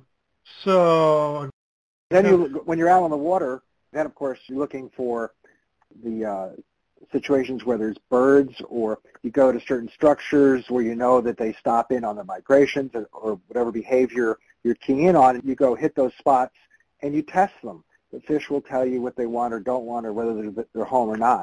So then when you're out on the water, then of course you're looking for the situations where there's birds, or you go to certain structures where you know that they stop in on the migrations or whatever behavior you're keying in on. You go hit those spots and you test them. The fish will tell you what they want or don't want, or whether they're home or not.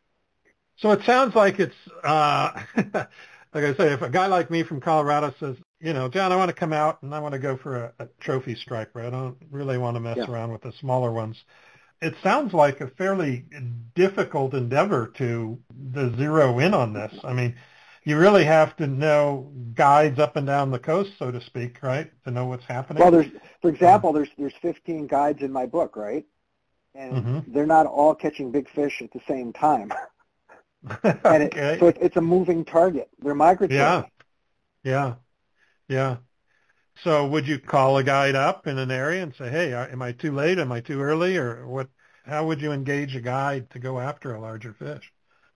So it sounds like it's, like I say, if a guy like me from Colorado says, John, I want to come out and I want to go for a trophy striper. I don't really want to mess Yeah. around with the smaller ones. It sounds like a fairly difficult endeavor to zero in on this. I mean, you really have to know guides up and down the coast, so to speak, right, to know what's happening. Well, for example, there's 15 guides in my book, right? And Mm-hmm. they're not all catching big fish at the same time. And Okay. so it's a moving target. They're migratory. Yeah. Yeah. Yeah. So would you call a guide up in an area and say, hey, am I too late? Am I too early? Or what? How would you engage a guide to go after a larger fish?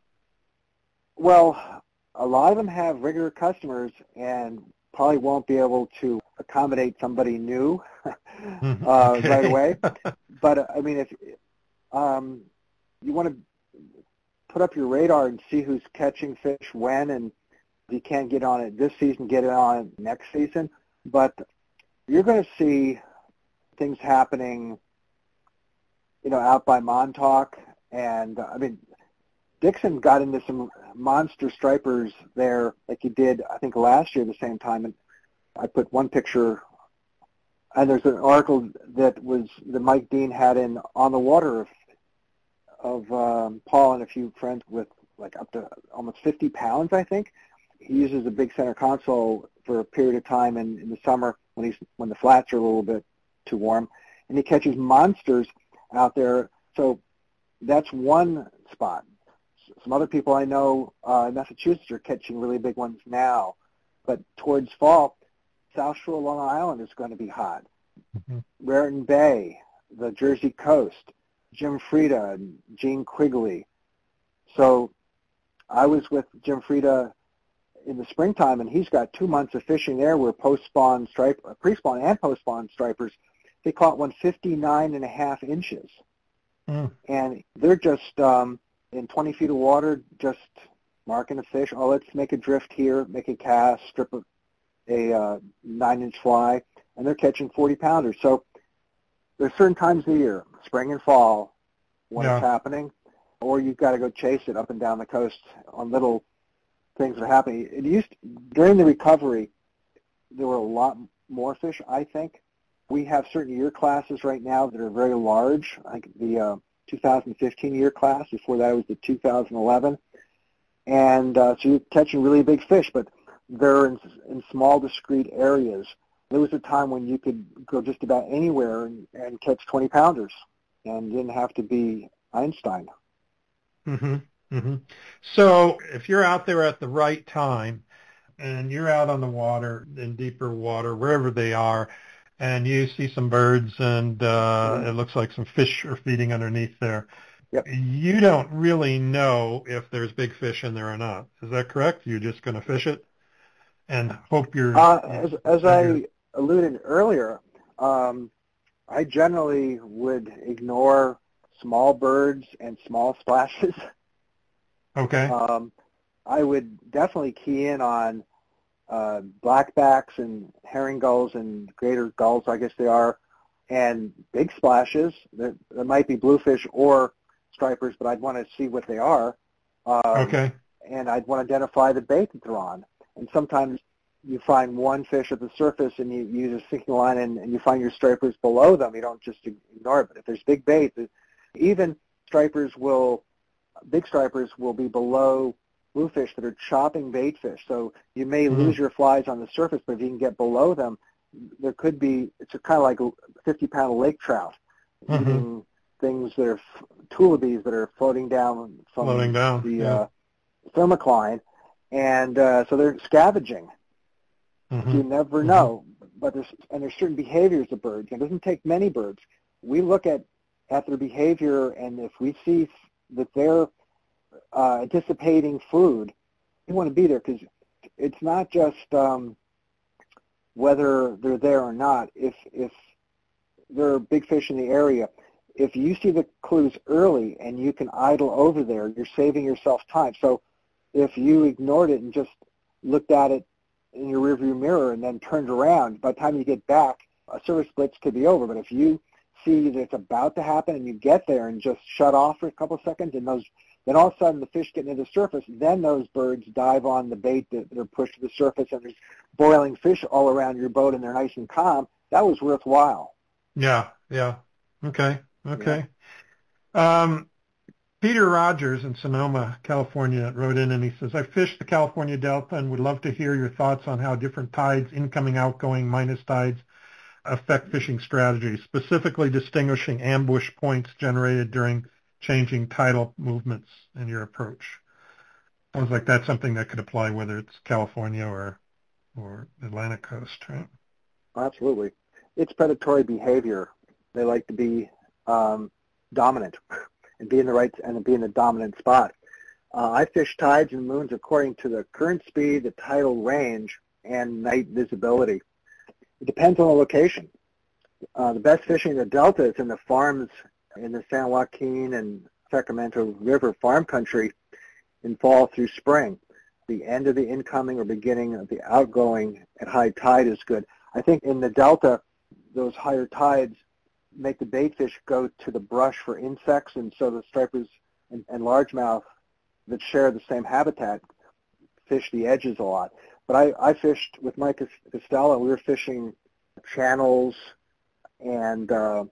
Well, a lot of them have regular customers and probably won't be able to accommodate somebody new Okay. right away. But I mean, if you want to put up your radar and see who's catching fish when, and if you can't get on it this season, get it on it next season. But you're going to see things happening, out by Montauk. And I mean, Dixon got into some monster stripers there like he did, I think, last year at the same time. And I put one picture, and there's an article that Mike Dean had in On the Water of Paul and a few friends with like up to almost 50 pounds, I think. He uses a big center console for a period of time in the summer when the flats are a little bit too warm, and he catches monsters out there. So that's one spot. Some other people I know in Massachusetts are catching really big ones now, but towards fall, South Shore Long Island is going to be hot. Mm-hmm. Raritan Bay, the Jersey Coast, Jim Frieda and Gene Quigley. So I was with Jim Frieda in the springtime, and he's got 2 months of fishing there where pre-spawn and post-spawn stripers, they caught one 59.5 inches. Mm. And they're just in 20 feet of water, just marking a fish. Oh, let's make a drift here, make a cast, strip a 9-inch fly, and they're catching 40-pounders. So there's certain times of the year, spring and fall, when it's happening, or you've got to go chase it up and down the coast on little things that are happening. During the recovery, there were a lot more fish, I think. We have certain year classes right now that are very large, like the 2015 year class. Before that, it was the 2011. And so you're catching really big fish, but they're in small, discrete areas. There was a time when you could go just about anywhere and catch 20-pounders and didn't have to be Einstein. Mm-hmm. Mm-hmm. So if you're out there at the right time and you're out on the water, in deeper water, wherever they are, and you see some birds and it looks like some fish are feeding underneath there, Yep. You don't really know if there's big fish in there or not. Is that correct? You're just going to fish it and hope you're... As I alluded earlier, I generally would ignore small birds and small splashes. Okay. I would definitely key in on blackbacks and herring gulls and greater gulls, I guess they are, and big splashes. There might be bluefish or stripers, but I'd want to see what they are. Okay. And I'd want to identify the bait that they're on. And sometimes you find one fish at the surface and you use a sinking line and you find your stripers below them. You don't just ignore it. But if there's big bait, even big stripers will be below bluefish that are chopping bait fish. So you may lose your flies on the surface, but if you can get below them, there could be, it's kind of like a 50-pound lake trout eating things that are tulipies that are floating down from the thermocline. And so they're scavenging. So you never know. But there's certain behaviors of birds. It doesn't take many birds. We look at their behavior, and if we see that they're anticipating food, we want to be there, because it's not just whether they're there or not. If there are big fish in the area, if you see the clues early and you can idle over there, you're saving yourself time. So if you ignored it and just looked at it in your rearview mirror and then turned around, by the time you get back, a service blitz could be over. But if you see that it's about to happen and you get there and just shut off for a couple of seconds, and those Then all of a sudden the fish get near the surface. Then those birds dive on the bait that are pushed to the surface, and there's boiling fish all around your boat, and they're nice and calm. That was worthwhile. Yeah, yeah. Okay, okay. Peter Rogers in Sonoma, California, wrote in and he says, I fished the California Delta and would love to hear your thoughts on how different tides, incoming, outgoing, minus tides, affect fishing strategies, specifically distinguishing ambush points generated during changing tidal movements in your approach. Sounds like that's something that could apply whether it's California or Atlantic coast, right? Absolutely. It's predatory behavior. They like to be dominant and be in the dominant spot. I fish tides and moons according to the current speed, the tidal range, and night visibility. It depends on the location. The best fishing in the Delta is in the farms in the San Joaquin and Sacramento River farm country in fall through spring. The end of the incoming or beginning of the outgoing at high tide is good. I think in the Delta, those higher tides make the bait fish go to the brush for insects, and so the stripers and largemouth that share the same habitat fish the edges a lot. But I fished with Mike Costello. We were fishing channels, and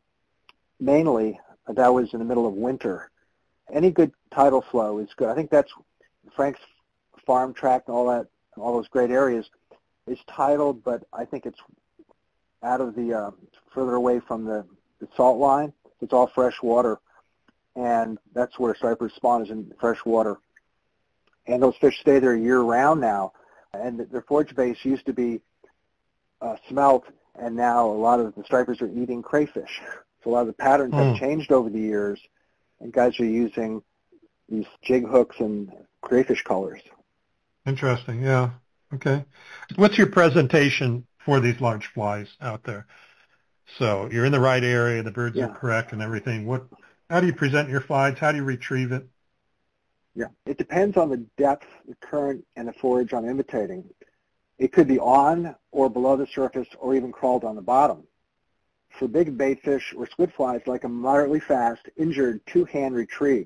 mainly that was in the middle of winter. Any good tidal flow is good. I think that's Frank's farm tract and all those great areas is tidal, but I think it's out of the further away from the salt line. It's all fresh water, and that's where stripers spawn, is in fresh water. And those fish stay there year-round now. And their forage base used to be smelt, and now a lot of the stripers are eating crayfish. So a lot of the patterns have changed over the years, and guys are using these jig hooks and crayfish colors. Interesting, yeah. Okay. What's your presentation for these large flies out there? So you're in the right area, the birds are correct and everything. How do you present your flies? How do you retrieve it? Yeah, it depends on the depth, the current, and the forage I'm imitating. It could be on or below the surface or even crawled on the bottom. For big bait fish or squid flies, like a moderately fast, injured two-hand retrieve.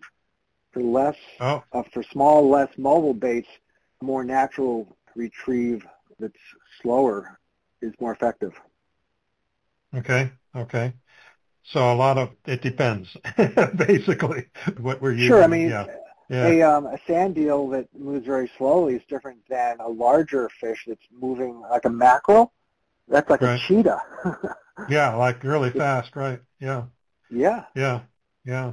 For small, less mobile baits, a more natural retrieve that's slower is more effective. Okay. So a lot of it depends, basically, what we're using. Sure, I mean, yeah. A sand eel that moves very slowly is different than a larger fish that's moving like a mackerel. That's like a cheetah. Yeah, like really fast, right? Yeah. Yeah.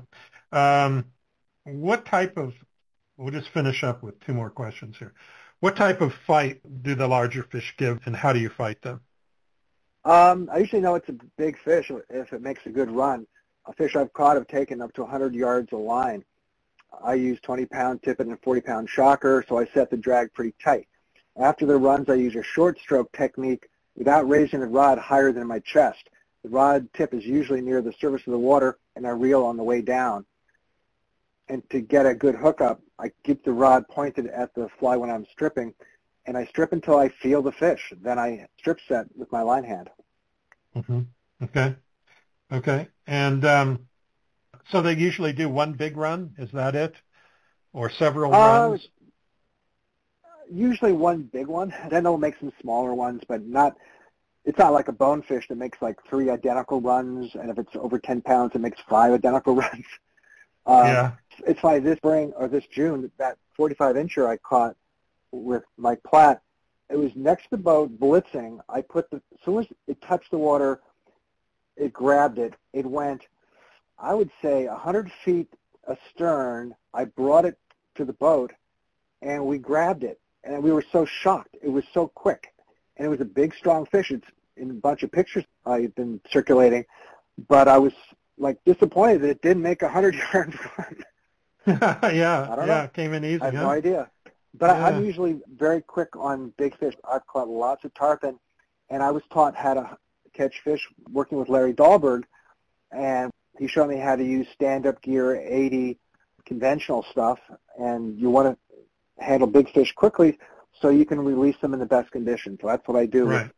What type of, we'll just finish up with two more questions here. What type of fight do the larger fish give, and how do you fight them? I usually know it's a big fish if it makes a good run. A fish I've caught have taken up to 100 yards of line. I use 20-pound tippet and a 40-pound shocker, so I set the drag pretty tight. After the runs, I use a short stroke technique without raising the rod higher than my chest. The rod tip is usually near the surface of the water, and I reel on the way down. And to get a good hookup, I keep the rod pointed at the fly when I'm stripping, and I strip until I feel the fish. Then I strip set with my line hand. Mm-hmm. Okay. And so they usually do one big run? Is that it? Or several runs? Usually one big one. Then they'll make some smaller ones, but it's not like a bonefish that makes like 3 identical runs, and if it's over 10 pounds, it makes 5 identical runs. It's funny, this spring or this June, that 45-incher I caught with Mike Platt, it was next to the boat blitzing. As soon as it touched the water, it grabbed it. It went, I would say, 100 feet astern. I brought it to the boat, and we grabbed it. And we were so shocked. It was so quick. And it was a big, strong fish. It's in a bunch of pictures I've been circulating. But I was, disappointed that it didn't make a 100-yard run. I don't know. Came in easy, I have no idea. But I'm usually very quick on big fish. I've caught lots of tarpon, and I was taught how to catch fish working with Larry Dahlberg, and he showed me how to use stand-up gear, 80 conventional stuff, and you want to handle big fish quickly so you can release them in the best conditions. So that's what I do with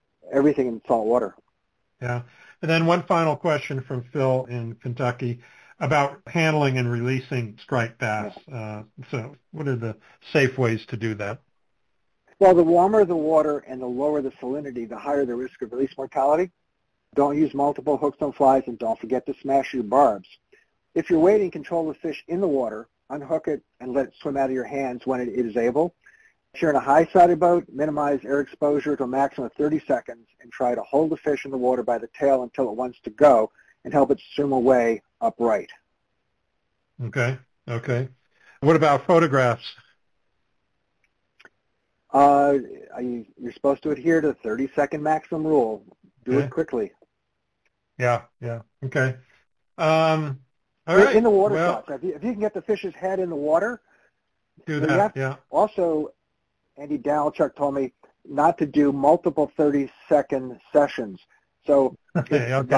everything in salt water. Yeah. And then one final question from Phil in Kentucky. about handling and releasing striped bass. So what are the safe ways to do that? Well, the warmer the water and the lower the salinity, the higher the risk of release mortality. Don't use multiple hooks on flies, and don't forget to smash your barbs. If you're waiting, control the fish in the water, unhook it, and let it swim out of your hands when it is able. If you're in a high-sided boat, minimize air exposure to a maximum of 30 seconds and try to hold the fish in the water by the tail until it wants to go and help it swim away upright. Okay. What about photographs? You're supposed to adhere to the 30-second maximum rule. Do it quickly. Yeah. Okay. All right. In the water shots. If you can get the fish's head in the water, do that. Also, Andy Dalchuk told me not to do multiple 30-second sessions. So three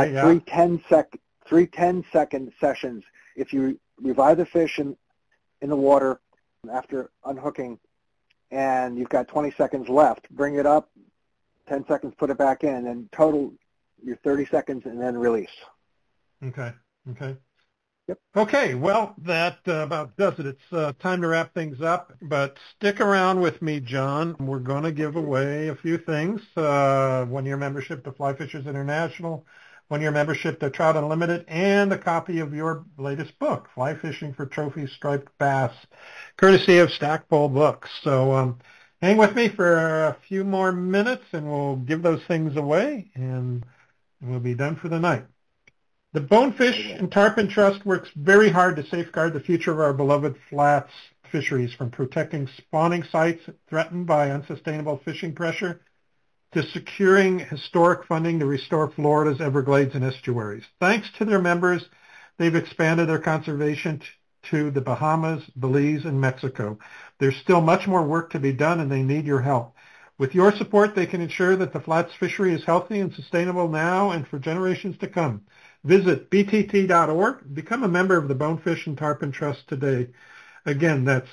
10-second sessions. If you revive the fish in the water after unhooking and you've got 20 seconds left, bring it up, 10 seconds, put it back in, and total your 30 seconds and then release. Okay. Yep. Okay, well, that about does it. It's time to wrap things up, but stick around with me, John. We're going to give away a few things. 1-year membership to Fly Fishers International, 1-year membership to Trout Unlimited, and a copy of your latest book, Fly Fishing for Trophy Striped Bass, courtesy of Stackpole Books. So hang with me for a few more minutes, and we'll give those things away, and we'll be done for the night. The Bonefish and Tarpon Trust works very hard to safeguard the future of our beloved flats fisheries, from protecting spawning sites threatened by unsustainable fishing pressure to securing historic funding to restore Florida's Everglades and estuaries. Thanks to their members, they've expanded their conservation to the Bahamas, Belize, and Mexico. There's still much more work to be done, and they need your help. With your support, they can ensure that the flats fishery is healthy and sustainable now and for generations to come. Visit btt.org. Become a member of the Bonefish and Tarpon Trust today. Again, that's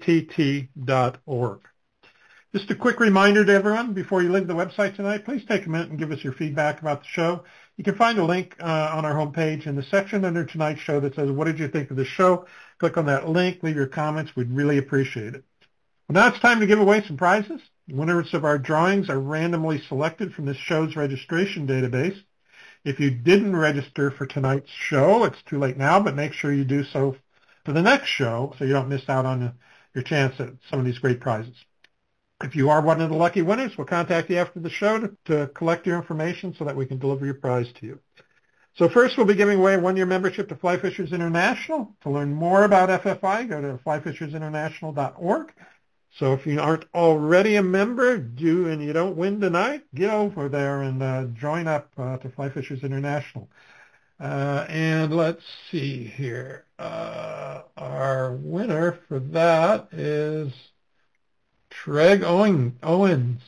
btt.org. Just a quick reminder to everyone, before you leave the website tonight, please take a minute and give us your feedback about the show. You can find a link on our homepage in the section under tonight's show that says, what did you think of the show? Click on that link, leave your comments. We'd really appreciate it. Well, now it's time to give away some prizes. Winners of our drawings are randomly selected from this show's registration database. If you didn't register for tonight's show, it's too late now, but make sure you do so for the next show so you don't miss out on your chance at some of these great prizes. If you are one of the lucky winners, we'll contact you after the show to collect your information so that we can deliver your prize to you. So first, we'll be giving away a 1-year membership to Fly Fishers International. To learn more about FFI, go to flyfishersinternational.org. So if you aren't already a member, and you don't win tonight, get over there and join up to Fly Fishers International. And let's see here. Our winner for that is Treg Owings.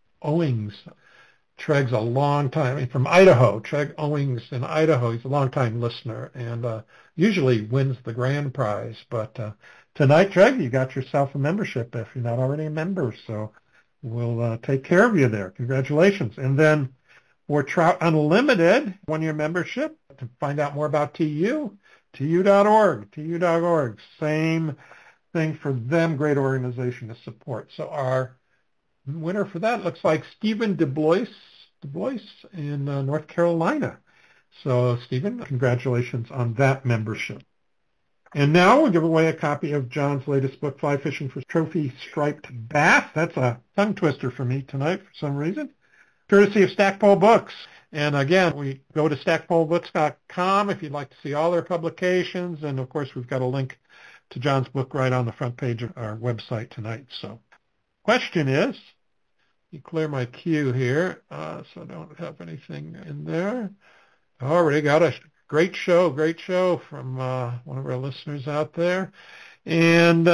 Treg's a long time, from Idaho. Treg Owings in Idaho. He's a long-time listener and usually wins the grand prize. But tonight, Treg, you got yourself a membership if you're not already a member. So we'll take care of you there. Congratulations. And then for Trout Unlimited, 1-year membership, to find out more about TU, tu.org. Same thing for them, great organization to support. So our winner for that looks like Stephen DuBois in North Carolina. So Stephen, congratulations on that membership. And now we'll give away a copy of John's latest book, Fly Fishing for Trophy Striped Bass. That's a tongue twister for me tonight for some reason. Courtesy of Stackpole Books. And again, we go to stackpolebooks.com if you'd like to see all their publications. And of course, we've got a link to John's book right on the front page of our website tonight. So question is, you clear my queue here, so I don't have anything in there. Already got a great show from one of our listeners out there. And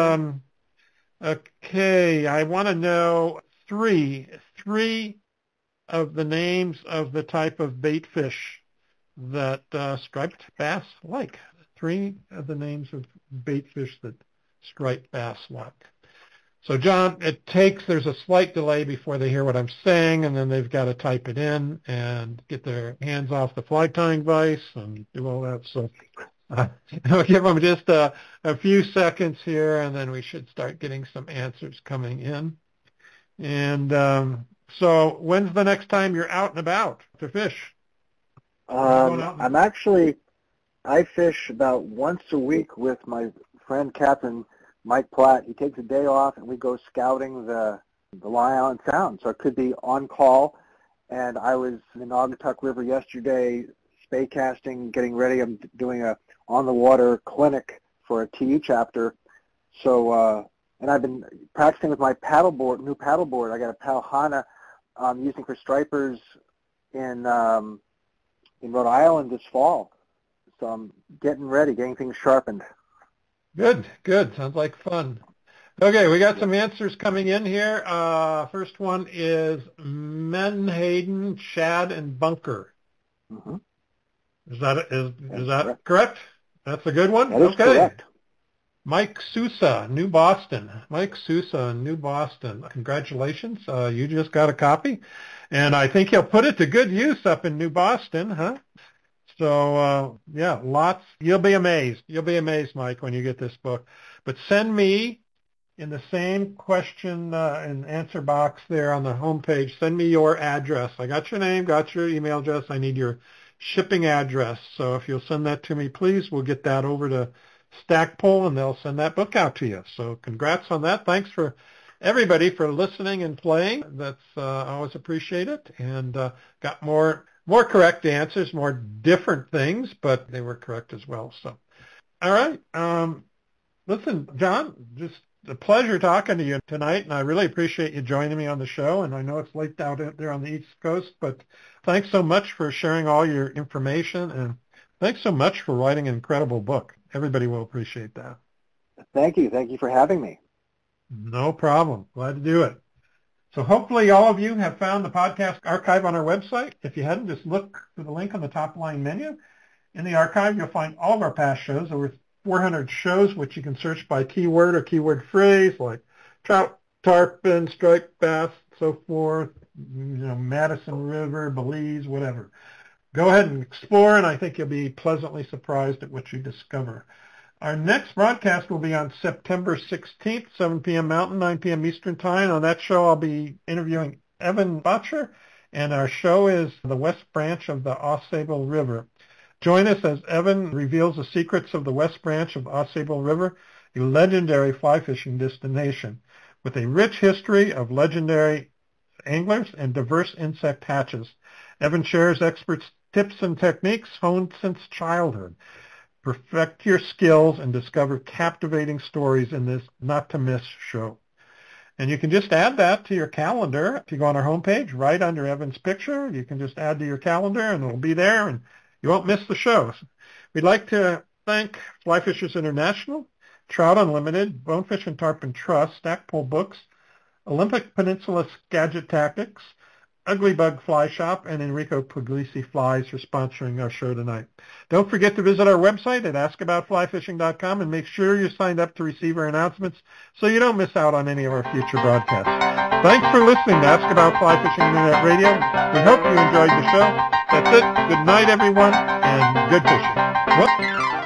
okay, I want to know three of the names of the type of bait fish that striped bass like. 3 of the names of bait fish that striped bass like. So, John, there's a slight delay before they hear what I'm saying, and then they've got to type it in and get their hands off the fly tying vise and do all that. So I'll give them just a few seconds here, and then we should start getting some answers coming in. And so when's the next time you're out and about to fish? I fish about once a week with my friend Captain Mike Platt. He takes a day off, and we go scouting the Long Island Sound. So it could be on call. And I was in the Naugatuck River yesterday, spey casting, getting ready. I'm doing a on-the-water clinic for a TU chapter. So, and I've been practicing with my new paddleboard. I got a Palhana I'm using for stripers in Rhode Island this fall. So I'm getting ready, getting things sharpened. Good. Sounds like fun. Okay, we got some answers coming in here. First one is Menhaden, Shad, and Bunker. Mm-hmm. Is that correct? That's a good one? That is correct. Mike Sousa, New Boston. Mike Sousa, New Boston. Congratulations. You just got a copy. And I think he'll put it to good use up in New Boston, huh? So, yeah, lots. You'll be amazed. You'll be amazed, Mike, when you get this book. But send me, in the same question and answer box there on the homepage, send me your address. I got your name, got your email address. I need your shipping address. So if you'll send that to me, please, we'll get that over to Stackpole, and they'll send that book out to you. So congrats on that. Thanks for everybody for listening and playing. That's always appreciated. And got more correct answers, more different things, but they were correct as well. So, all right. Listen, John, just a pleasure talking to you tonight, and I really appreciate you joining me on the show. And I know it's late out there on the East Coast, but thanks so much for sharing all your information, and thanks so much for writing an incredible book. Everybody will appreciate that. Thank you. Thank you for having me. No problem. Glad to do it. So hopefully all of you have found the podcast archive on our website. If you hadn't, just look for the link on the top line menu. In the archive, you'll find all of our past shows, over 400 shows, which you can search by keyword or keyword phrase like trout, tarpon, striped bass, so forth, Madison River, Belize, whatever. Go ahead and explore, and I think you'll be pleasantly surprised at what you discover. Our next broadcast will be on September 16th, 7 p.m. Mountain, 9 p.m. Eastern Time. On that show, I'll be interviewing Evan Botcher, and our show is the West Branch of the AuSable River. Join us as Evan reveals the secrets of the West Branch of the AuSable River, a legendary fly fishing destination with a rich history of legendary anglers and diverse insect hatches. Evan shares experts' tips and techniques honed since childhood. Perfect your skills and discover captivating stories in this not-to-miss show. And you can just add that to your calendar. If you go on our homepage, right under Evan's picture, you can just add to your calendar, and it'll be there, and you won't miss the shows. We'd like to thank Fly Fishers International, Trout Unlimited, Bonefish and Tarpon Trust, Stackpole Books, Olympic Peninsula Skagit Tactics, Ugly Bug Fly Shop, and Enrico Puglisi Flies for sponsoring our show tonight. Don't forget to visit our website at askaboutflyfishing.com and make sure you're signed up to receive our announcements so you don't miss out on any of our future broadcasts. Thanks for listening to Ask About Fly Fishing Internet Radio. We hope you enjoyed the show. That's it. Good night, everyone, and good fishing. Whoop.